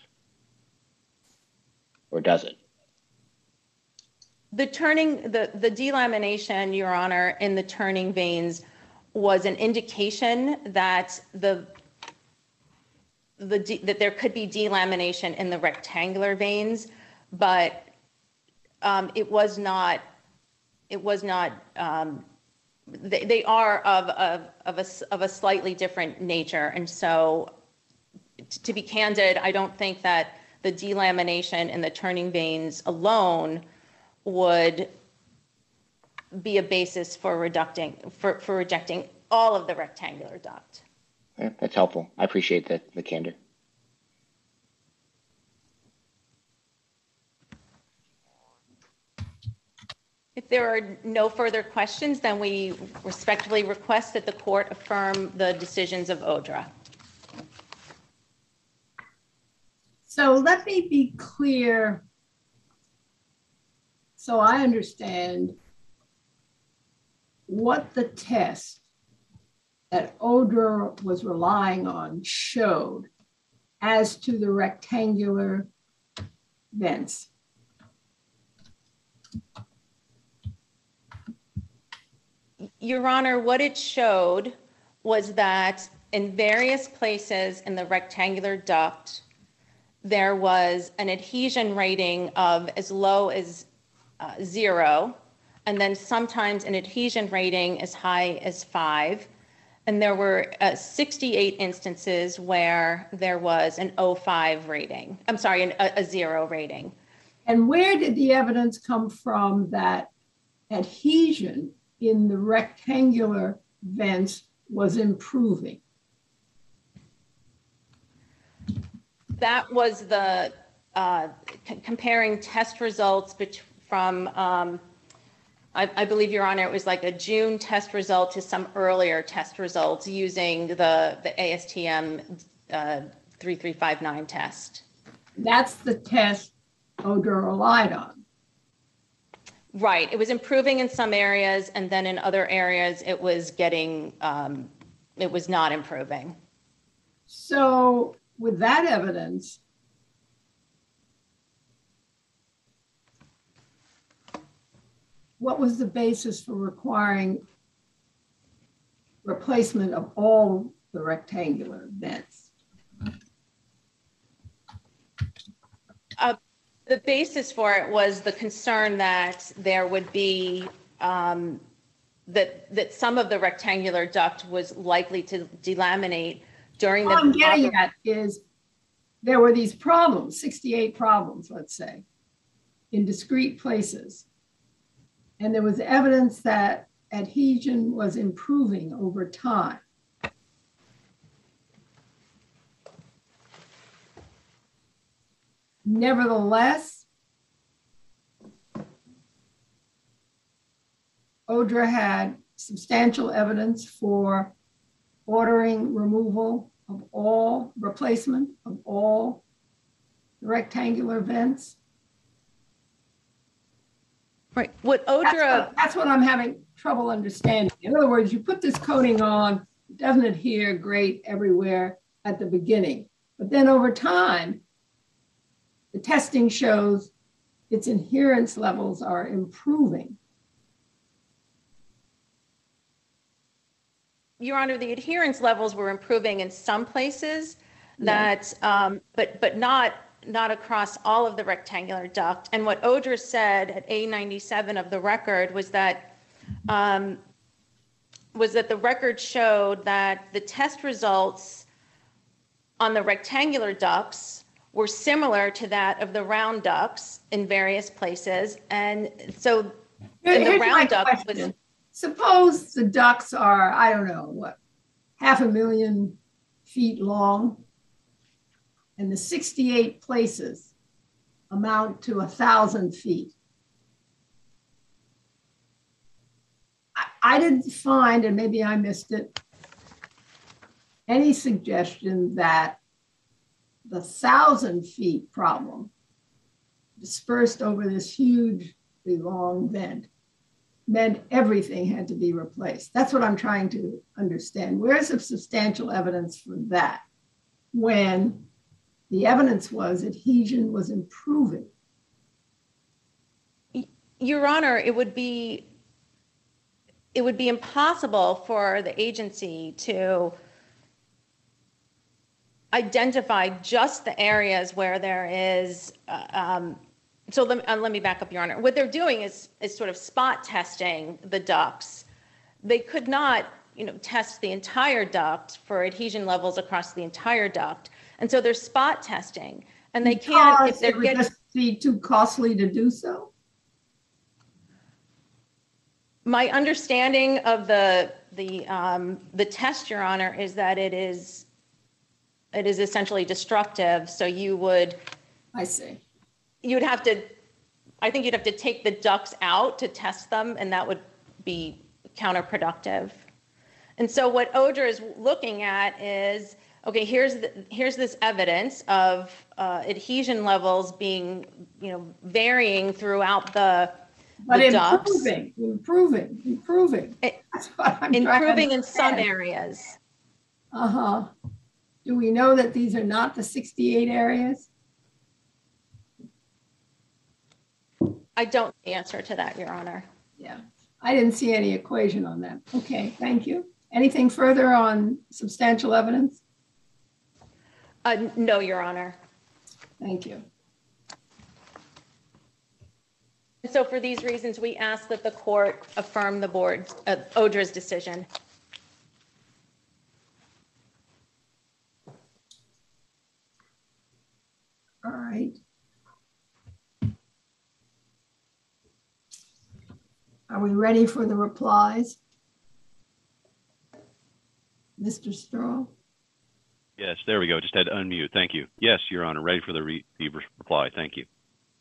Or does it? The delamination, Your Honor, in the turning vanes was an indication that that there could be delamination in the rectangular vanes, but it was not. They are of a slightly different nature, and so to be candid, I don't think that the delamination in the turning vanes alone would be a basis for rejecting all of the rectangular duct. Yeah, that's helpful. I appreciate the candor. If there are no further questions, then we respectfully request that the court affirm the decisions of ODRA. So let me be clear so I understand what the test that ODRA was relying on showed as to the rectangular vents. Your Honor, what it showed was that in various places in the rectangular duct, there was an adhesion rating of as low as 0, and then sometimes an adhesion rating as high as 5. And there were 68 instances where there was an 0.5 rating. I'm sorry, a 0 rating. And where did the evidence come from that adhesion in the rectangular vents was improving? That was the comparing test results from, I believe, Your Honor, it was like a June test result to some earlier test results using the ASTM 3359 test. That's the test ODRA relied on. Right. It was improving in some areas, and then in other areas, it was getting, it was not improving. So with that evidence, what was the basis for requiring replacement of all the rectangular vents? The basis for it was the concern that there would be, that some of the rectangular duct was likely to delaminate during What I'm getting at is there were these problems, 68 problems, let's say, in discrete places. And there was evidence that adhesion was improving over time. Nevertheless, ODRA had substantial evidence for ordering removal of all, replacement of all rectangular vents. Right. What ODRA... That's what I'm having trouble understanding. In other words, you put this coating on It doesn't adhere great everywhere at the beginning. But then over time, the testing shows its adherence levels are improving. Your Honor, the adherence levels were improving in some places, that, but not across all of the rectangular duct. And what Odress said at A97 of the record was that the record showed that the test results on the rectangular ducts were similar to that of the round ducts in various places. And so the round duct was... Suppose the ducts are, I don't know, what, 500,000 feet long, and the 68 places amount to 1,000 feet. I didn't find, and maybe I missed it, any suggestion that the 1,000 feet problem dispersed over this hugely long vent meant everything had to be replaced. That's what I'm trying to understand. Where's the substantial evidence for that when the evidence was adhesion was improving? Your Honor, it would be impossible for the agency to identify just the areas where there is so let me back up, Your Honor. What they're doing is sort of spot testing the ducts. They could not, test the entire duct for adhesion levels across the entire duct, and so they're spot testing. And they can't, if they're getting, it would just be too costly to do so. My understanding of the test, Your Honor, is that it is essentially destructive. So you would. I see. You'd have to, I think you'd have to take the ducts out to test them, and that would be counterproductive. And so what Odress is looking at is, okay, here's this evidence of adhesion levels being, varying throughout the ducts. Improving. That's what I'm improving in some areas. Do we know that these are not the 68 areas? I don't know the answer to that, Your Honor. Yeah, I didn't see any equation on that. Okay, thank you. Anything further on substantial evidence? No, Your Honor. Thank you. So for these reasons, we ask that the court affirm the board's Odress decision. All right. Are we ready for the replies? Mr. Straw? Yes, there we go. Just had to unmute. Thank you. Yes, Your Honor, ready for the reply. Thank you.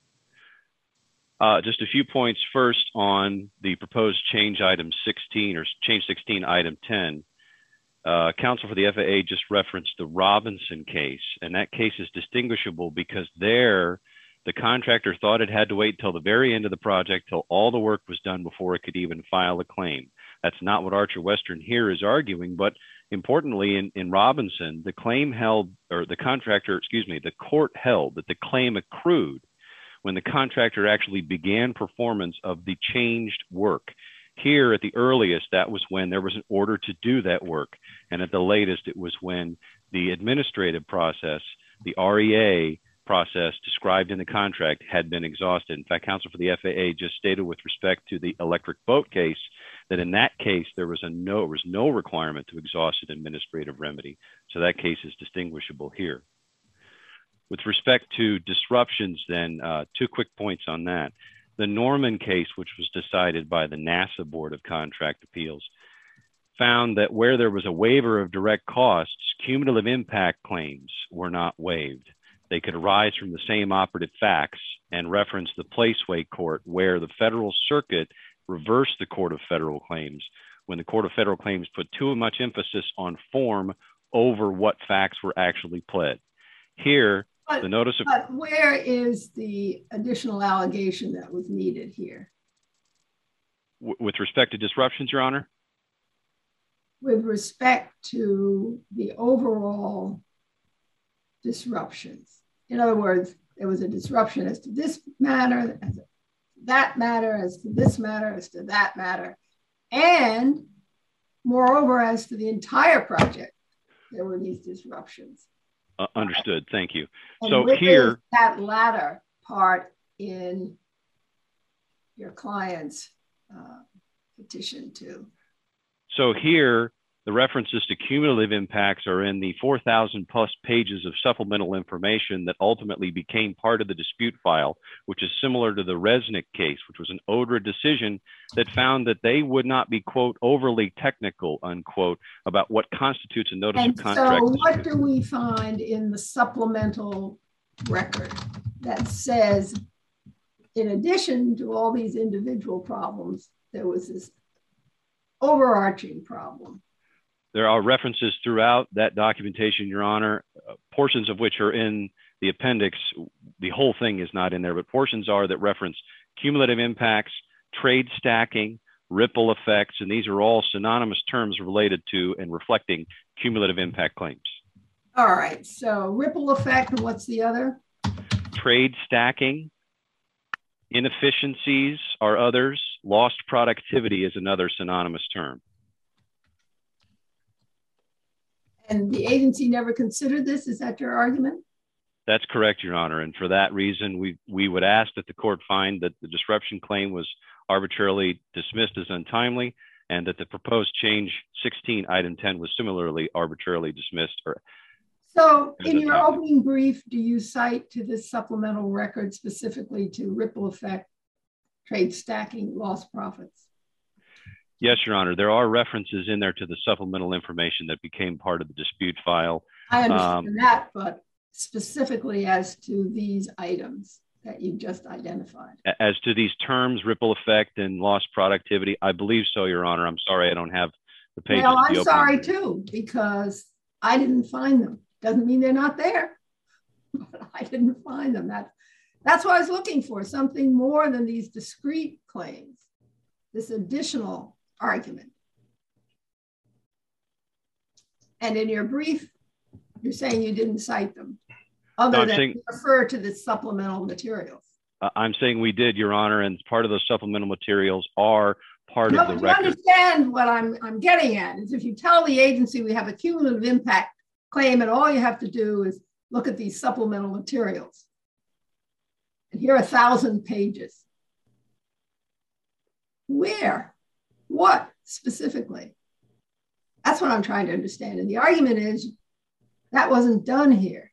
Just a few points first on the proposed change item 16 or change 16 item 10. Counsel for the FAA just referenced the Robinson case, and that case is distinguishable because there the contractor thought it had to wait till the very end of the project, till all the work was done before it could even file a claim. That's not what Archer Western here is arguing, but importantly in Robinson, the claim held, or the contractor, excuse me, the court held that the claim accrued when the contractor actually began performance of the changed work. Here at the earliest, that was when there was an order to do that work. And at the latest, it was when the administrative process, the REA process described in the contract had been exhausted. In fact, counsel for the FAA just stated with respect to the electric boat case that in that case, there was no requirement to exhaust an administrative remedy. So that case is distinguishable here. With respect to disruptions, then, two quick points on that. The Norman case, which was decided by the NASA Board of Contract Appeals, found that where there was a waiver of direct costs, cumulative impact claims were not waived. They could arise from the same operative facts, and reference the Placeway Court, where the Federal Circuit reversed the Court of Federal Claims when the Court of Federal Claims put too much emphasis on form over what facts were actually pled. Here, the notice of— But where is the additional allegation that was needed here? With respect to disruptions, Your Honor? with respect to the overall disruptions. In other words, there was a disruption as to this matter, as to that matter, as to this matter, as to that matter. And moreover, as to the entire project, there were these disruptions. Understood. Thank you. And So here, that latter part in your client's petition too. So here, the references to cumulative impacts are in the 4,000 plus pages of supplemental information that ultimately became part of the dispute file, which is similar to the Resnick case, which was an ODRA decision that found that they would not be, quote, overly technical, unquote, about what constitutes a notice of contract. So what do we find in the supplemental record that says, in addition to all these individual problems, there was this overarching problem? There are references throughout that documentation, Your Honor, portions of which are in the appendix. The whole thing is not in there, but portions are that reference cumulative impacts, trade stacking, ripple effects, and these are all synonymous terms related to and reflecting cumulative impact claims. All right, so ripple effect, and what's the other? Trade stacking, inefficiencies are others, lost productivity is another synonymous term. And the agency never considered this? Is that your argument? That's correct, Your Honor. And for that reason, we would ask that the court find that the disruption claim was arbitrarily dismissed as untimely and that the proposed change 16, item 10 was similarly arbitrarily dismissed. So in your opening brief, do you cite to this supplemental record specifically to ripple effect, trade stacking, lost profits? Yes, Your Honor. There are references in there to the supplemental information that became part of the dispute file. I understand that, but specifically as to these items that you just identified. As to these terms, ripple effect and lost productivity, I believe so, Your Honor. I'm sorry I don't have the pages. Well, I'm sorry too, because I didn't find them. Doesn't mean they're not there, but I didn't find them. That's what I was looking for, something more than these discrete claims, this additional argument. And in your brief, you're saying you didn't cite them, other than refer to the supplemental materials. I'm saying we did, Your Honor, and part of those supplemental materials are part of the record. You understand what I'm getting at is if you tell the agency we have a cumulative impact claim and all you have to do is look at these supplemental materials. And here are 1,000 pages. Where? What specifically? That's what I'm trying to understand. And the argument is that wasn't done here.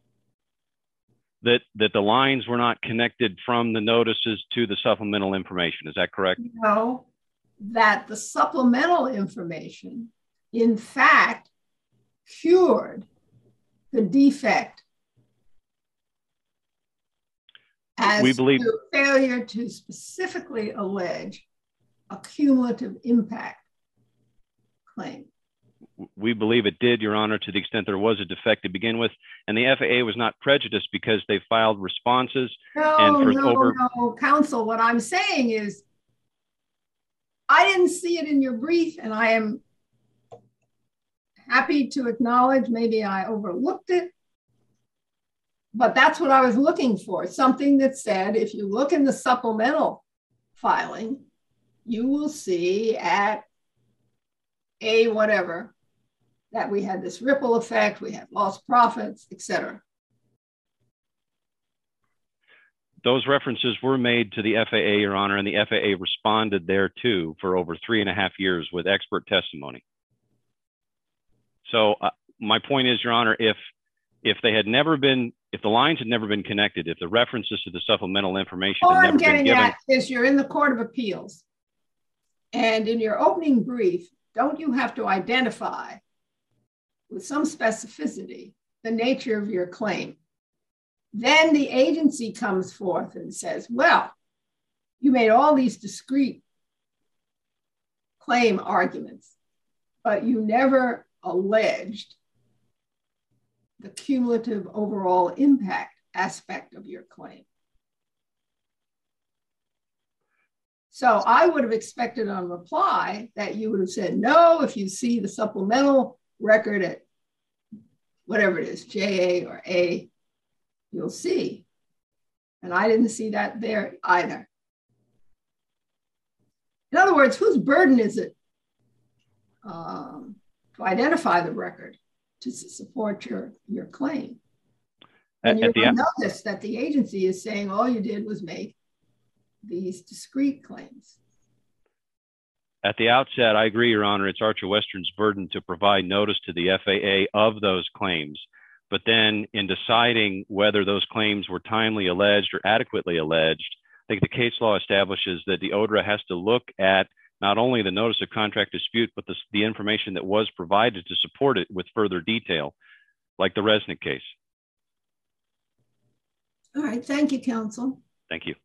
That the lines were not connected from the notices to the supplemental information. Is that correct? No, that the supplemental information, in fact, cured the defect as we believe to failure to specifically allege a cumulative impact claim. We believe it did, Your Honor, to the extent there was a defect to begin with. And the FAA was not prejudiced because they filed responses. No, counsel, what I'm saying is I didn't see it in your brief, and I am happy to acknowledge maybe I overlooked it, but that's what I was looking for. Something that said, if you look in the supplemental filing, you will see at a whatever, that we had this ripple effect, we had lost profits, et cetera. Those references were made to the FAA, Your Honor, and the FAA responded thereto for over 3.5 years with expert testimony. So my point is, Your Honor, if they had never been, if the lines had never been connected, if the references to the supplemental information had never been given. All I'm getting at is you're in the Court of Appeals, and in your opening brief, don't you have to identify with some specificity the nature of your claim? Then the agency comes forth and says, well, you made all these discrete claim arguments, but you never alleged the cumulative overall impact aspect of your claim. So I would have expected on reply that you would have said, no, if you see the supplemental record at whatever it is, JA or A, you'll see. And I didn't see that there either. In other words, whose burden is it to identify the record to support your claim? And you notice that the agency is saying all you did was make these discrete claims. At the outset, I agree, Your Honor, it's Archer Western's burden to provide notice to the FAA of those claims. But then in deciding whether those claims were timely alleged or adequately alleged, I think the case law establishes that the ODRA has to look at not only the notice of contract dispute, but the information that was provided to support it with further detail, like the Resnick case. All right, thank you, counsel. Thank you.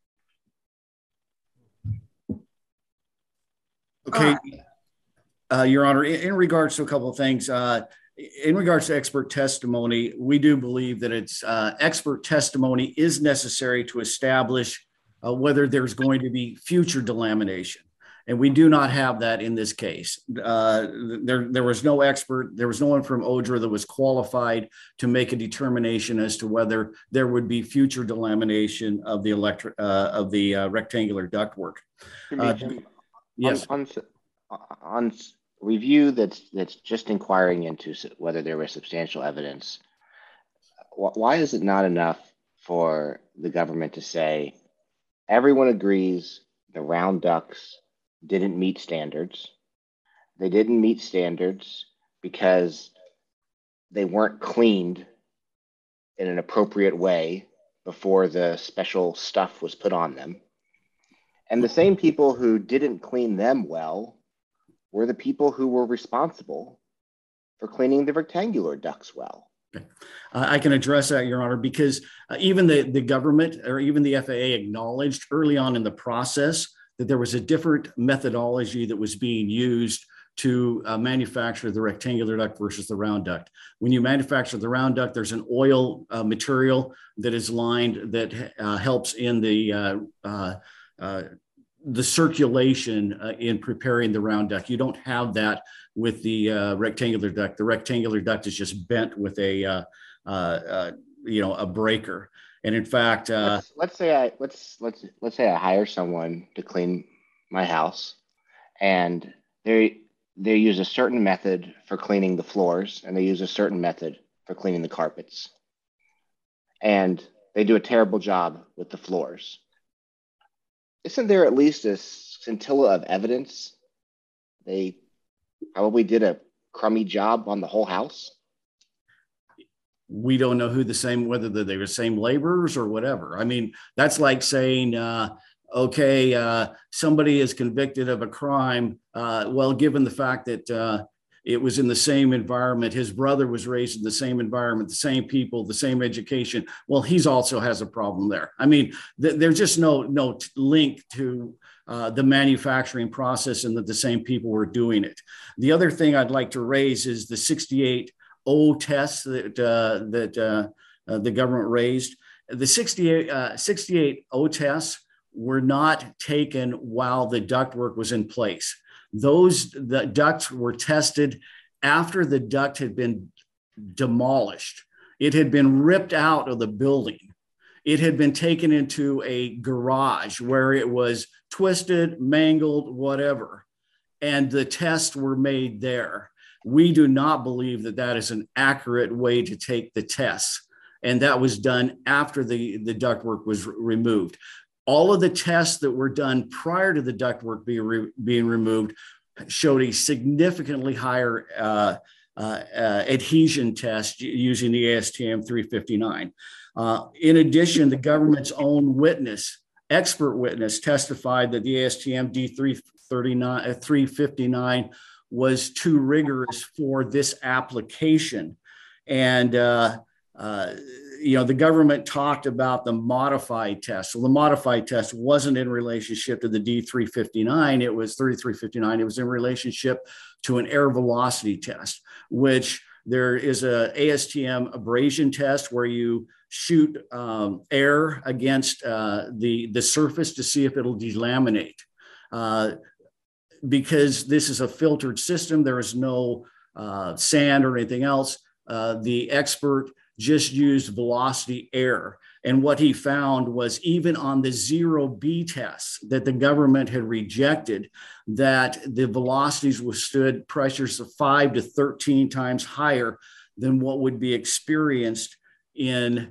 Okay, Your Honor, in regards to a couple of things, in regards to expert testimony, we do believe that expert testimony is necessary to establish whether there's going to be future delamination. And we do not have that in this case. There was no expert, there was no one from ODRA that was qualified to make a determination as to whether there would be future delamination of the rectangular ductwork. Yes. On review that's just inquiring into whether there was substantial evidence, why is it not enough for the government to say everyone agrees the round ducts didn't meet standards? They didn't meet standards because they weren't cleaned in an appropriate way before the special stuff was put on them. And the same people who didn't clean them well were the people who were responsible for cleaning the rectangular ducts well. I can address that, Your Honor, because even the government or even the FAA acknowledged early on in the process that there was a different methodology that was being used to manufacture the rectangular duct versus the round duct. When you manufacture the round duct, there's an oil material that is lined that helps in the circulation in preparing the round duct. You don't have that with the rectangular duct. The rectangular duct is just bent with a breaker. And in fact, let's say I hire someone to clean my house, and they use a certain method for cleaning the floors, and they use a certain method for cleaning the carpets, and they do a terrible job with the floors. Isn't there at least a scintilla of evidence they probably did a crummy job on the whole house? We don't know whether they were the same laborers or whatever. I mean, that's like saying, somebody is convicted of a crime. Given the fact that it was in the same environment, his brother was raised in the same environment, the same people, the same education. Well, he's also has a problem there. I mean, there's just no link to the manufacturing process and that the same people were doing it. The other thing I'd like to raise is the 68O test that the government raised. The 68O tests were not taken while the ductwork was in place. The ducts were tested after the duct had been demolished. It had been ripped out of the building. It had been taken into a garage where it was twisted, mangled, whatever. And the tests were made there. We do not believe that that is an accurate way to take the tests. And that was done after the ductwork was removed. All of the tests that were done prior to the ductwork being removed showed a significantly higher adhesion test using the ASTM 359. In addition, the government's own expert witness testified that the ASTM D359 was too rigorous for this application. And the government talked about the modified test. Well, the modified test wasn't in relationship to the D359. It was 3359. It was in relationship to an air velocity test, which There is a ASTM abrasion test where you shoot air against the surface to see if it'll delaminate. Because this is a filtered system, there is no sand or anything else. The expert just used velocity air. And what he found was even on the 0B tests that the government had rejected, that the velocities withstood pressures of 5 to 13 times higher than what would be experienced in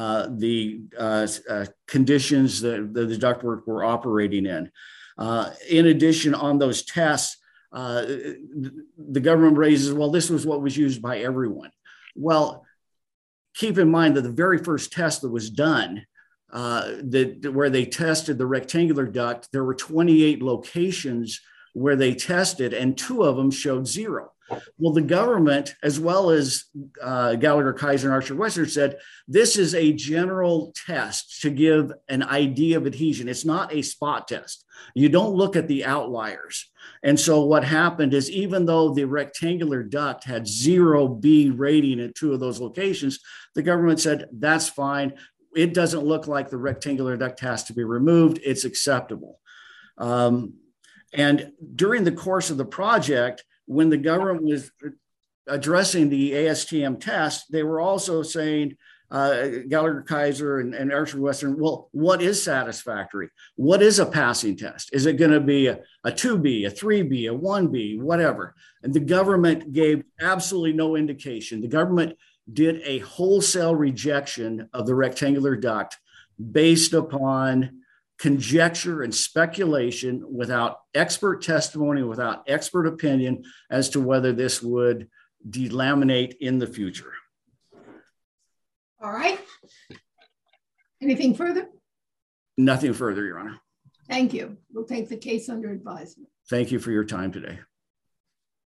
the conditions that the ductwork were operating in. In addition, on those tests, the government raises, well, this was what was used by everyone. Well, keep in mind that the very first test that was done, where they tested the rectangular duct, there were 28 locations where they tested, and 2 of them showed 0. Well, the government, as well as Gallagher, Kaiser, and Archer Western, said this is a general test to give an idea of adhesion. It's not a spot test. You don't look at the outliers. And so what happened is, even though the rectangular duct had 0B rating at 2 of those locations, the government said, that's fine. It doesn't look like the rectangular duct has to be removed. It's acceptable. And during the course of the project, when the government was addressing the ASTM test, they were also saying, Gallagher, Kaiser, and Archer Western, well, what is satisfactory? What is a passing test? Is it going to be a 2B, a 3B, a 1B, whatever? And the government gave absolutely no indication. The government did a wholesale rejection of the rectangular duct based upon conjecture and speculation, without expert testimony, without expert opinion as to whether this would delaminate in the future. All right. Anything further? Nothing further, Your Honor. Thank you. We'll take the case under advisement. Thank you for your time today.